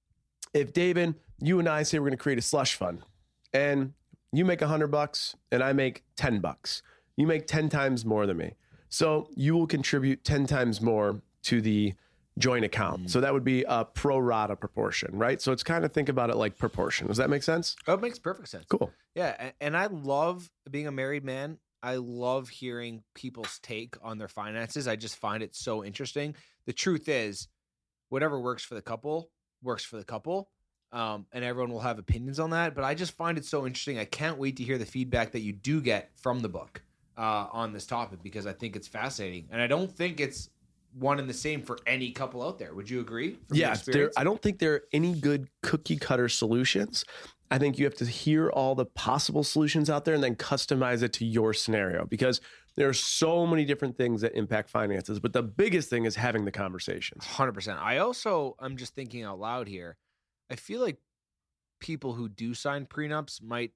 if David, you and I say we're going to create a slush fund, and you make $100 and I make $10, you make 10 times more than me. So you will contribute 10 times more to the joint account. So that would be a pro rata proportion, right? So it's kind of think about it like proportion. Does that make sense? Oh, it makes perfect sense. Cool. Yeah. And I love being a married man. I love hearing people's take on their finances. I just find it so interesting. The truth is, whatever works for the couple works for the couple. And everyone will have opinions on that. But I just find it so interesting. I can't wait to hear the feedback that you do get from the book on this topic, because I think it's fascinating. And I don't think it's one and the same for any couple out there. Would you agree? Yeah, I don't think there are any good cookie cutter solutions. I think you have to hear all the possible solutions out there and then customize it to your scenario, because there are so many different things that impact finances. But the biggest thing is having the conversations. 100%. I'm just thinking out loud here. I feel like people who do sign prenups might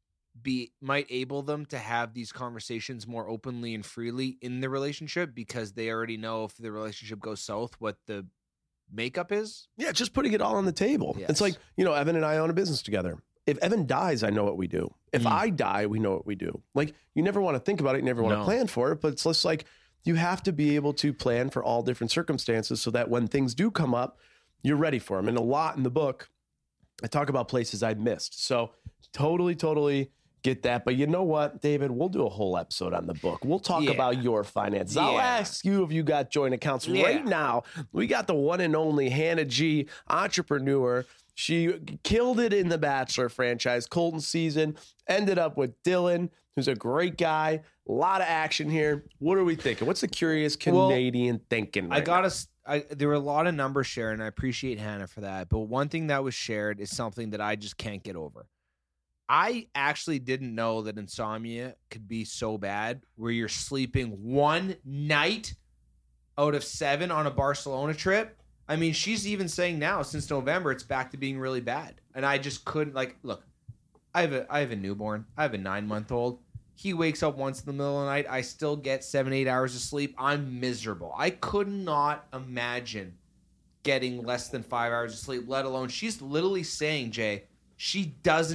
able them to have these conversations more openly and freely in the relationship, because they already know if the relationship goes south what the makeup is. Yeah, just putting it all on the table. Yes. It's like, Evan and I own a business together. If Evan dies, I know what we do. If I die, we know what we do. Like, you never want to think about it, you never want to plan for it, but it's just like you have to be able to plan for all different circumstances so that when things do come up, you're ready for them. And a lot in the book, I talk about places I'd missed. So totally get that. But you know what, David? We'll do a whole episode on the book. We'll talk about your finances. I'll ask you if you got joint accounts. Right now, we got the one and only Hannah G, entrepreneur. She killed it in the Bachelor franchise. Colton season ended up with Dylan, who's a great guy. A lot of action here. What are we thinking? What's the curious Canadian thinking? There were a lot of numbers shared, and I appreciate Hannah for that. But one thing that was shared is something that I just can't get over. I actually didn't know that insomnia could be so bad where you're sleeping one night out of 7 on a Barcelona trip. I mean, she's even saying now, since November, it's back to being really bad. And I just couldn't, look, I have a newborn. I have a 9-month-old. He wakes up once in the middle of the night. I still get 7-8 hours of sleep. I'm miserable. I could not imagine getting less than 5 hours of sleep, let alone she's literally saying, Jay, she does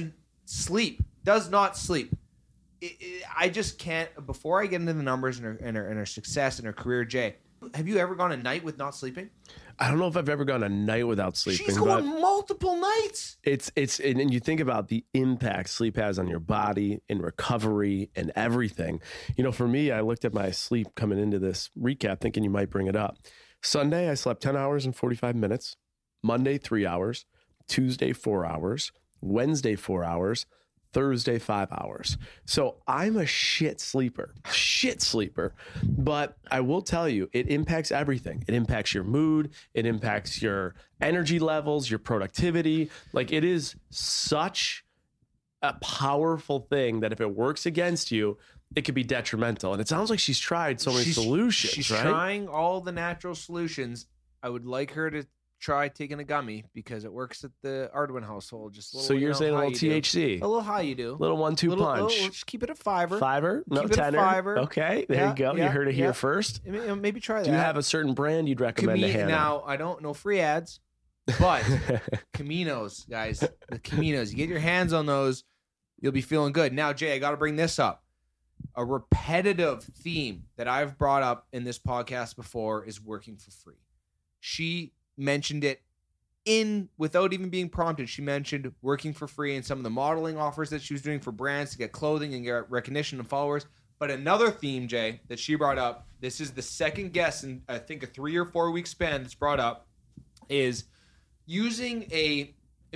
not sleep. I just can't. Before I get into the numbers and her success and her career, Jay, Have you ever gone a night with not sleeping? I don't know if I've ever gone a night without sleeping. She's going multiple nights. And you think about the impact sleep has on your body and recovery and everything. You know, for me, I looked at my sleep coming into this recap thinking you might bring it up. Sunday, I slept 10 hours and 45 minutes. Monday, 3 hours. Tuesday, 4 hours. Wednesday, 4 hours. Thursday, 5 hours. So I'm a shit sleeper, but I will tell you, it impacts everything. It impacts your mood. It impacts your energy levels, your productivity. Like, it is such a powerful thing that if it works against you, it could be detrimental. And it sounds like she's tried so many solutions. She's right? trying all the natural solutions. I would like her to try taking a gummy because it works at the Ardwin household. Just a little, so you're saying a little THC, a little high you do, little 1-2 punch. Just keep it a $5. $5? No, keep it $10. a $5. Okay, there you go. You heard it here first. Maybe try that. Do you have a certain brand you'd recommend to Hannah? Now, I don't know free ads, but Caminos, guys, the Caminos. You get your hands on those, you'll be feeling good. Now, Jay, I got to bring this up. A repetitive theme that I've brought up in this podcast before is working for free. She mentioned it without even being prompted. She mentioned working for free and some of the modeling offers that she was doing for brands to get clothing and get recognition and followers. But another theme, Jay, that she brought up, this is the second guest in I think a 3 or 4 week span that's brought up, is using a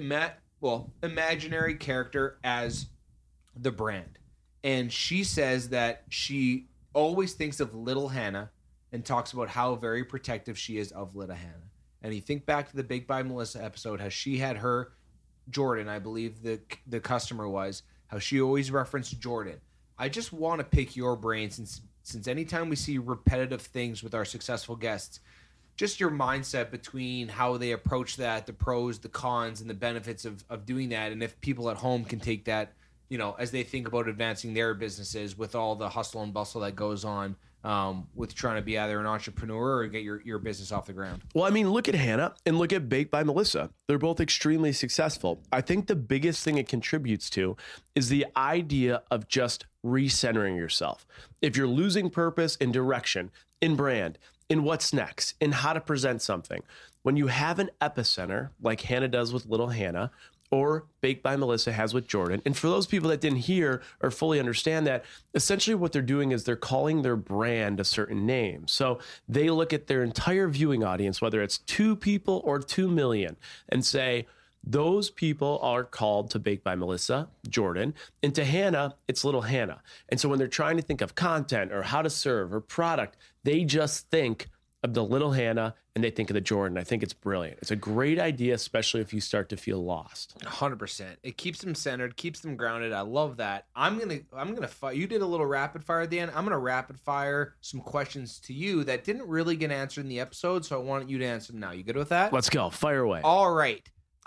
imaginary character as the brand. And she says that she always thinks of little Hannah and talks about how very protective she is of little Hannah. And you think back to the Baked by Melissa episode, how she had her Jordan, I believe the customer was, how she always referenced Jordan. I just want to pick your brain since anytime we see repetitive things with our successful guests, just your mindset between how they approach that, the pros, the cons, and the benefits of doing that. And if people at home can take that, you know, as they think about advancing their businesses with all the hustle and bustle that goes on with trying to be either an entrepreneur or get your business off the ground. Well, I mean, look at Hannah and look at Baked by Melissa. They're both extremely successful. I think the biggest thing it contributes to is the idea of just recentering yourself. If you're losing purpose and direction in brand, in what's next, in how to present something, when you have an epicenter like Hannah does with little Hannah, or Baked by Melissa has with Jordan. And for those people that didn't hear or fully understand that, essentially what they're doing is they're calling their brand a certain name. So they look at their entire viewing audience, whether it's 2 people or 2 million, and say, those people are called to Baked by Melissa, Jordan, and to Hannah, it's little Hannah. And so when they're trying to think of content or how to serve or product, they just think of the little Hannah and they think of the Jordan. I think it's brilliant. It's a great idea, especially if you start to feel lost. 100%. It keeps them centered, keeps them grounded. I love that. I'm gonna you did a little rapid fire at the end. I'm gonna rapid fire some questions to you that didn't really get answered in the episode, so I want you to answer them now. You good with that? Let's go. Fire away. All right.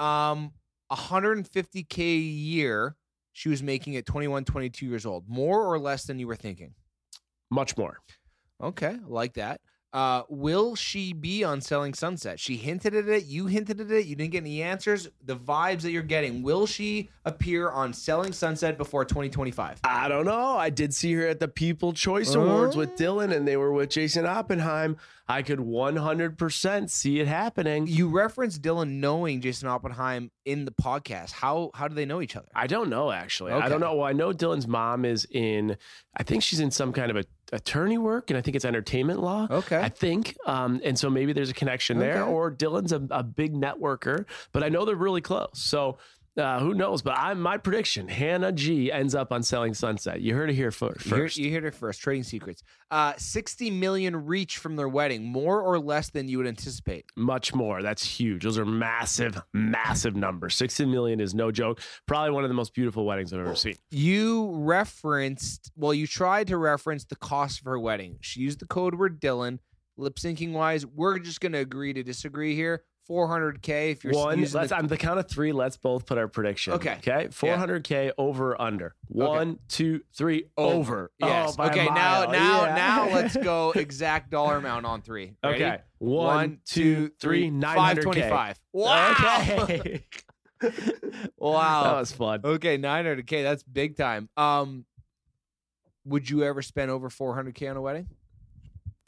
150K a year. She was making at 21, 22 years old. More or less than you were thinking? Much more. Okay, I like that. Will she be on Selling Sunset? She hinted at it. You hinted at it. You didn't get any answers. The vibes that you're getting. Will she appear on Selling Sunset before 2025? I don't know. I did see her at the People Choice Awards with Dylan, and they were with Jason Oppenheim. I could 100% see it happening. You referenced Dylan knowing Jason Oppenheim in the podcast. How do they know each other? I don't know, actually. Okay. I don't know. Well, I know Dylan's mom is I think she's in some kind of a attorney work, and I think it's entertainment law. Okay. I think. And so maybe there's a connection there, or Dylan's a big networker, but I know they're really close. So who knows? But my prediction, Hannah G ends up on Selling Sunset. You heard it here first. You heard it first. Trading Secrets. 60 million reach from their wedding. More or less than you would anticipate? Much more. That's huge. Those are massive, massive numbers. 60 million is no joke. Probably one of the most beautiful weddings I've ever seen. You tried to reference the cost of her wedding. She used the code word Dylan. Lip syncing wise, we're just going to agree to disagree here. 400K if you're on the count of 3, let's both put our prediction. Okay. 400K over under. 1, 2, 3 over. Yes. Okay, now let's go exact dollar amount on 3. Ready? Okay. 1, 2, 3, 900K. 525. Wow. Okay. Wow. That was fun. Okay, 900K, that's big time. Would you ever spend over 400K on a wedding?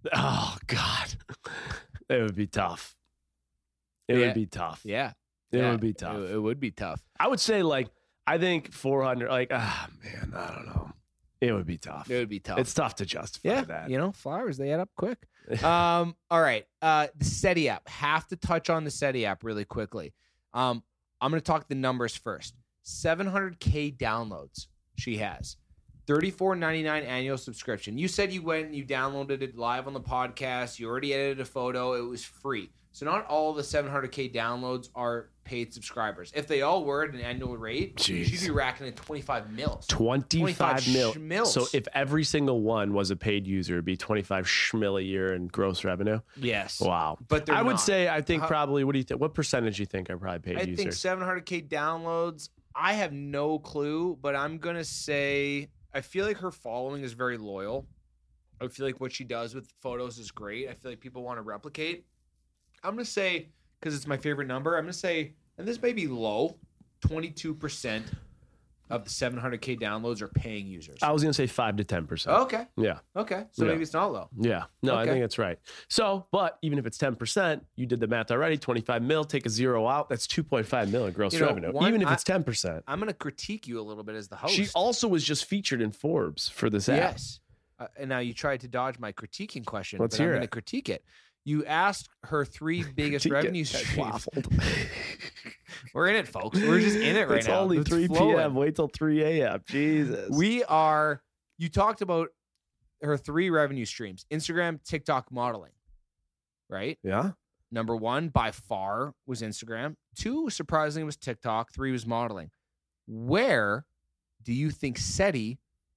Oh God, it would be tough. It would be tough. Yeah. It would be tough. It would be tough. I would say I think 400, man, I don't know. It would be tough. It would be tough. It's tough to justify that. Flowers, they add up quick. All right. The SETI app. Have to touch on the SETI app really quickly. I'm going to talk the numbers first. 700K downloads she has. $34.99 annual subscription. You said you went and you downloaded it live on the podcast. You already edited a photo. It was free. So not all the 700K downloads are paid subscribers. If they all were at an annual rate, she'd be racking in 25 mils. 25 mils. So if every single one was a paid user, it'd be 25 schmil a year in gross revenue. Yes. Wow. But I would say, I think probably, what do you think? What percentage do you think are probably paid users? I think 700K downloads. I have no clue, but I'm going to say, I feel like her following is very loyal. I feel like what she does with photos is great. I feel like people want to replicate. I'm going to say, because it's my favorite number, I'm going to say, and this may be low, 22% of the 700K downloads are paying users. I was going to say 5 to 10%. Okay. Yeah. Okay. So maybe it's not low. Yeah. No, I think that's right. So, but even if it's 10%, you did the math already, 25 mil, take a zero out, that's 2.5 mil in gross revenue. Even if it's 10%. I'm going to critique you a little bit as the host. She also was just featured in Forbes for this app. Yes. And now you tried to dodge my critiquing question. Let's hear I'm going to critique it. You asked her 3 biggest revenue streams. We're in it, folks. We're just in it right it's now. Only it's only 3 p.m. Wait till 3 a.m. Jesus. You talked about her 3 revenue streams. Instagram, TikTok, modeling. Right? Yeah. Number 1, by far, was Instagram. 2, surprisingly, was TikTok. 3 was modeling. Where do you think SETI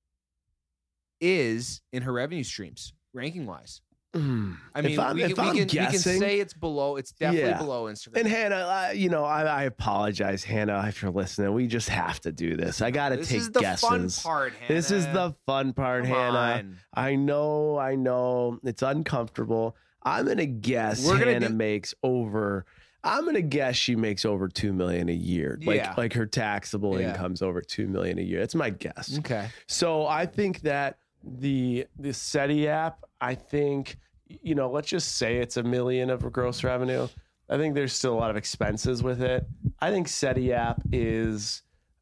is in her revenue streams, ranking-wise? I mean, we can say it's below. It's definitely below Instagram. And Hannah, I apologize, Hannah, if you're listening. We just have to do this. I got to take guesses. Fun part, Hannah. This is the fun part, Come Hannah. on. I know. It's uncomfortable. I'm gonna guess Hannah makes over. I'm gonna guess she makes over $2 million a year. Like her taxable income's over $2 million a year. That's my guess. Okay. So I think that the SETI app, I think, let's just say it's $1 million of gross revenue. I think there's still a lot of expenses with it. I think SETI app is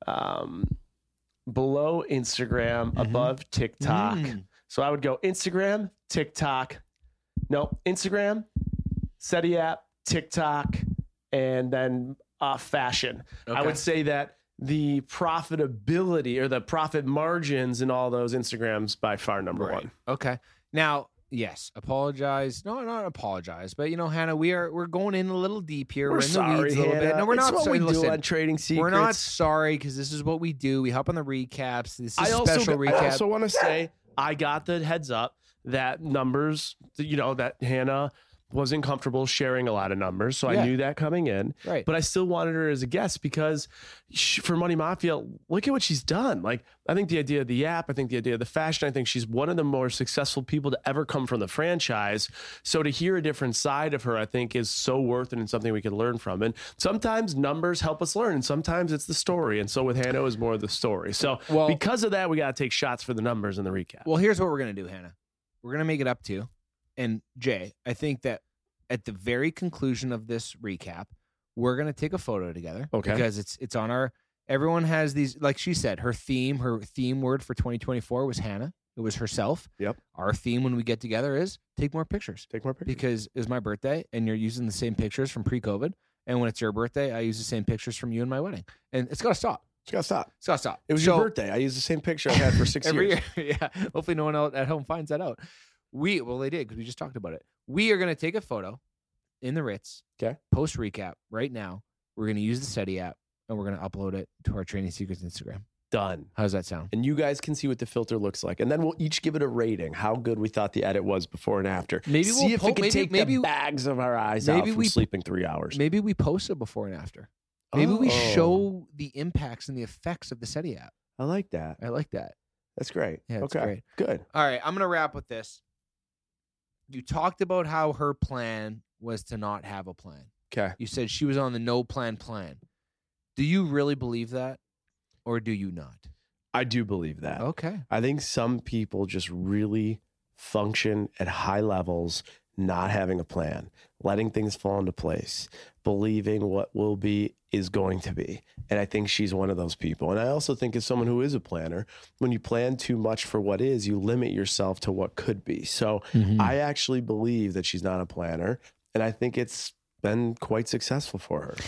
below Instagram, above TikTok. So I would go Instagram, TikTok. No, Instagram, SETI app, TikTok, and then fashion. Okay. I would say that the profitability or the profit margins in all those Instagrams by far number one. Okay. Now, yes, apologize. No, not apologize, but Hannah, we're going in a little deep here. We're in sorry, the weeds a little bit. No, we're it's not what sorry. we Listen, do on Trading Secrets. We're not sorry because this is what we do. We hop on the recaps. This is a special recap. I also want to say I got the heads up that numbers, that Hannah wasn't comfortable sharing a lot of numbers. So I knew that coming in. Right. But I still wanted her as a guest because for Money Mafia, look at what she's done. Like, I think the idea of the app, I think the idea of the fashion, I think she's one of the more successful people to ever come from the franchise. So to hear a different side of her, I think is so worth it and something we can learn from. And sometimes numbers help us learn and sometimes it's the story. And so with Hannah, it was more of the story. So because of that, we got to take shots for the numbers in the recap. Well, here's what we're going to do, Hannah. We're going to make it up to. And Jay, I think that at the very conclusion of this recap, we're going to take a photo together. Okay. Because it's on our, everyone has these, like she said, her theme word for 2024 was Hannah. It was herself. Yep. Our theme when we get together is take more pictures. Take more pictures. Because it was my birthday and you're using the same pictures from pre-COVID. And when it's your birthday, I use the same pictures from you and my wedding. And it's got to stop. It's got to stop. It's got to stop. It was your birthday. I used the same picture I had for 6 every years. year. Yeah. Hopefully no one else at home finds that out. They did because we just talked about it. We are going to take a photo in the Ritz. Okay. Post recap right now. We're going to use the SETI app and we're going to upload it to our Trading Secrets Instagram. Done. How does that sound? And you guys can see what the filter looks like. And then we'll each give it a rating, how good we thought the edit was before and after. Maybe see we'll if it can take the bags of our eyes out from sleeping 3 hours. Maybe we post a before and after. Maybe we show the impacts and the effects of the SETI app. I like that. That's great. Yeah, it's okay. great. Good. All right, I'm going to wrap with this. You talked about how her plan was to not have a plan. Okay. You said she was on the no plan. Do you really believe that or do you not? I do believe that. Okay. I think some people just really function at high levels, not having a plan, letting things fall into place, believing what will be is going to be. And I think she's one of those people. And I also think as someone who is a planner, when you plan too much for what is, you limit yourself to what could be. So I actually believe that she's not a planner. And I think it's been quite successful for her.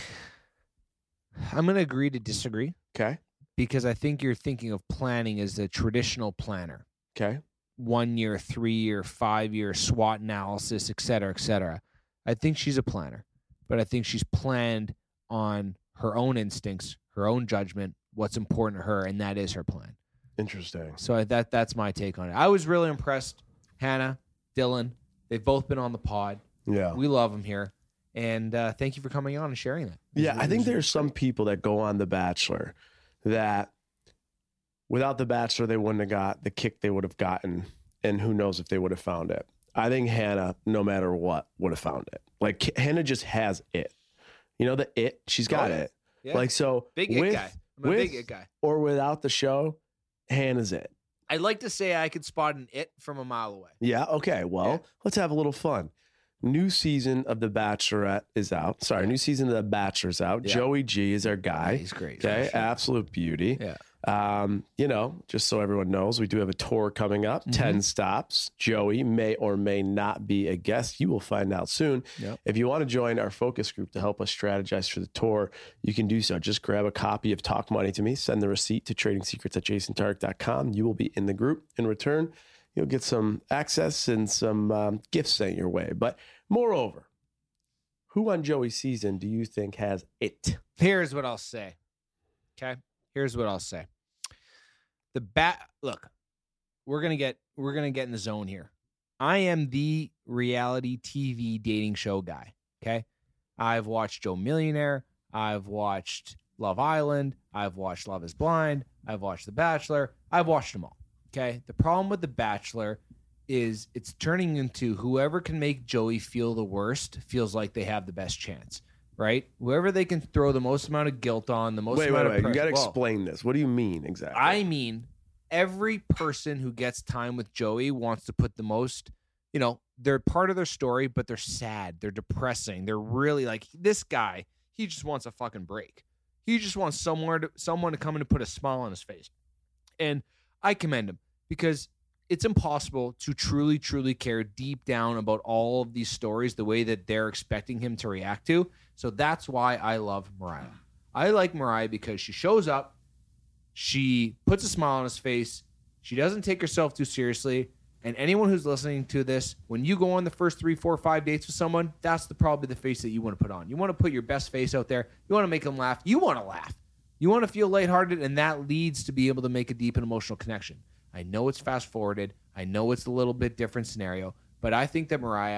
I'm going to agree to disagree. Okay. Because I think you're thinking of planning as a traditional planner. Okay. 1 year, 3 year, 5 year SWOT analysis, et cetera, et cetera. I think she's a planner, but I think she's planned on her own instincts, her own judgment, what's important to her, and that is her plan. Interesting. So that's my take on it. I was really impressed. Hannah, Dylan, they've both been on the pod. Yeah. We love them here. And thank you for coming on and sharing that. Yeah, I think there's some people that go on The Bachelor that without The Bachelor, they wouldn't have got the kick they would have gotten, and who knows if they would have found it. I think Hannah, no matter what, would have found it. Like, Hannah just has it. You know, the it? She's got it. Yeah. Like, so big it guy. I'm a big it guy. Or without the show, Hannah's it. I'd like to say I could spot an it from a mile away. Yeah, okay. Well, let's have a little fun. New season of The Bachelorette is out. Sorry, new season of The Bachelor's out. Yeah. Joey G is our guy. Yeah, he's great. Okay, absolute beauty. Yeah. You know, just so everyone knows, we do have a tour coming up, 10 stops. Joey may or may not be a guest. You will find out soon. Yep. If you want to join our focus group to help us strategize for the tour, you can do so. Just grab a copy of Talk Money to me, send the receipt to tradingsecrets@jasontarek.com. You will be in the group. In return, you'll get some access and some gifts sent your way. But moreover, who on Joey's season do you think has it? Here's what I'll say. Okay? Here's what I'll say. Look, we're gonna get in the zone here. I am the reality TV dating show guy. Okay, I've watched Joe Millionaire. I've watched Love Island. I've watched Love Is Blind. I've watched The Bachelor. I've watched them all. Okay, the problem with The Bachelor is it's turning into whoever can make Joey feel the worst feels like they have the best chance. Right? Whoever they can throw the most amount of guilt on, the most amount of pressure. You got to explain this. What do you mean exactly? I mean, every person who gets time with Joey wants to put the most, you know, they're part of their story, but they're sad. They're depressing. They're really like, this guy, he just wants a fucking break. He just wants someone to come in and put a smile on his face. And I commend him because it's impossible to truly, truly care deep down about all of these stories the way that they're expecting him to react to. So that's why I love Mariah. I like Mariah because she shows up, she puts a smile on his face, she doesn't take herself too seriously, and anyone who's listening to this, when you go on the first 3, 4, 5 dates with someone, that's probably the face that you want to put on. You want to put your best face out there. You want to make them laugh. You want to laugh. You want to feel lighthearted, and that leads to be able to make a deep and emotional connection. I know it's fast-forwarded. I know it's a little bit different scenario. But I think that Mariah,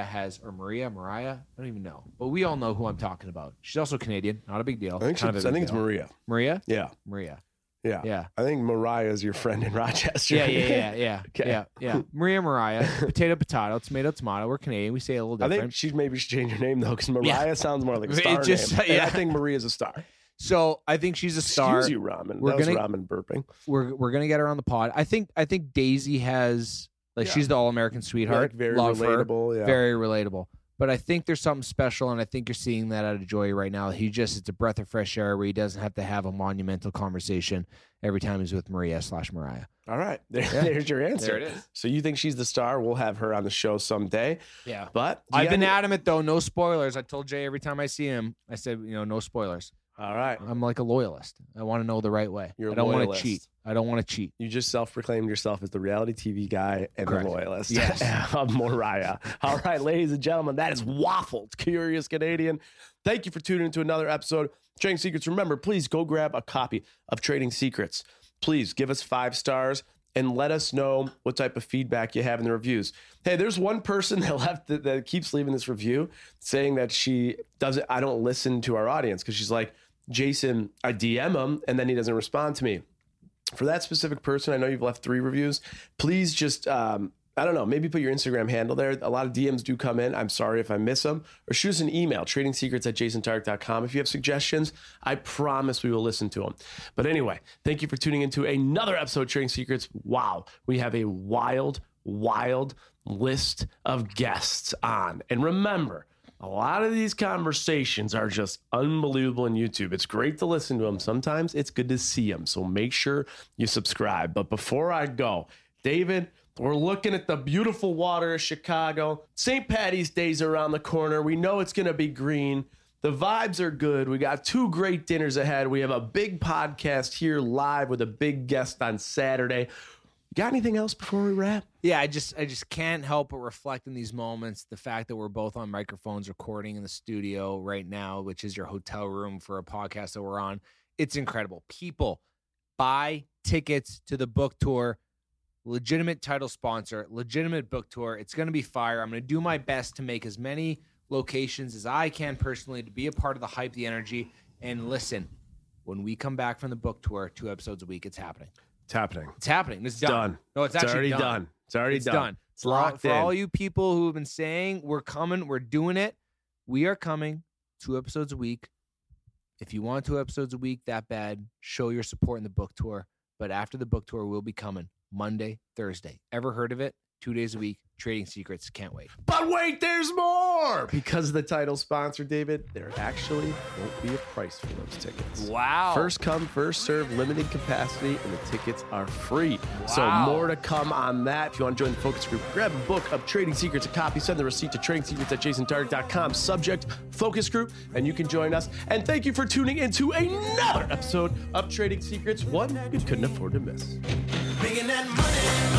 I don't even know. But we all know who I'm talking about. She's also Canadian. Not a big deal. I think it's Maria. Maria? Yeah. Maria. Yeah. I think Mariah is your friend in Rochester. Yeah. Okay. Yeah. Mariah. Potato, tomato. We're Canadian. We say it a little different. I think she maybe should change her name, though, because Mariah sounds more like a star name. And I think Maria's a star. So I think she's a star. Excuse you, Ramen. That was Ramen burping. We're gonna get her on the pod. I think Daisy has she's the all-American sweetheart. Very relatable. Very relatable. But I think there's something special, and I think you're seeing that out of Joey right now. It's a breath of fresh air where he doesn't have to have a monumental conversation every time he's with Maria/Mariah. All right. There's your answer. There it is. So you think she's the star? We'll have her on the show someday. Yeah. But I've been adamant, though, no spoilers. I told Jay every time I see him, I said, no spoilers. All right. I'm like a loyalist. I want to know the right way. I don't want to cheat. I don't want to cheat. You just self-proclaimed yourself as the reality TV guy and Correct. the loyalist. Yes. Of Mariah. All right, ladies and gentlemen, that is Waffled Curious Canadian. Thank you for tuning into another episode of Trading Secrets. Remember, please go grab a copy of Trading Secrets. Please give us 5 stars and let us know what type of feedback you have in the reviews. Hey, there's one person that keeps leaving this review saying that I don't listen to our audience because she's like, Jason, I DM him and then he doesn't respond to me. For that specific person, I know you've left 3 reviews. Please just, I don't know, maybe put your Instagram handle there. A lot of DMs do come in. I'm sorry if I miss them. Or shoot us an email, tradingsecrets@jasontarek.com. If you have suggestions, I promise we will listen to them. But anyway, thank you for tuning into another episode of Trading Secrets. Wow, we have a wild wild list of guests on. And remember, a lot of these conversations are just unbelievable on YouTube. It's great to listen to them. Sometimes it's good to see them. So make sure you subscribe. But before I go, David, we're looking at the beautiful water of Chicago. St. Patty's Day's around the corner. We know it's going to be green. The vibes are good. We got 2 great dinners ahead. We have a big podcast here live with a big guest on Saturday. Got anything else before we wrap? Yeah, I just can't help but reflect in these moments the fact that we're both on microphones recording in the studio right now, which is your hotel room for a podcast that we're on. It's incredible. People, buy tickets to the book tour. Legitimate title sponsor, legitimate book tour. It's going to be fire. I'm going to do my best to make as many locations as I can personally to be a part of the hype, the energy. And listen, when we come back from the book tour, 2 episodes a week, it's happening. It's happening. It's happening. It's done. No, it's actually already done. done. It's already done. It's locked in. For all in. you people who have been saying we're coming, we're doing it. We are coming 2 episodes a week. If you want 2 episodes a week that bad, show your support in the book tour. But after the book tour, we'll be coming Monday, Thursday. Ever heard of it? 2 days a week. Trading Secrets. Can't wait. But wait, there's more! Because of the title sponsor, David, there actually won't be a price for those tickets. Wow. First come, first serve, limited capacity, and the tickets are free. Wow. So more to come on that. If you want to join the focus group, grab a book of Trading Secrets, a copy, send the receipt to tradingsecrets@jasontarget.com, subject focus group, and you can join us. And thank you for tuning into another episode of Trading Secrets, one you couldn't afford to miss. Making that money.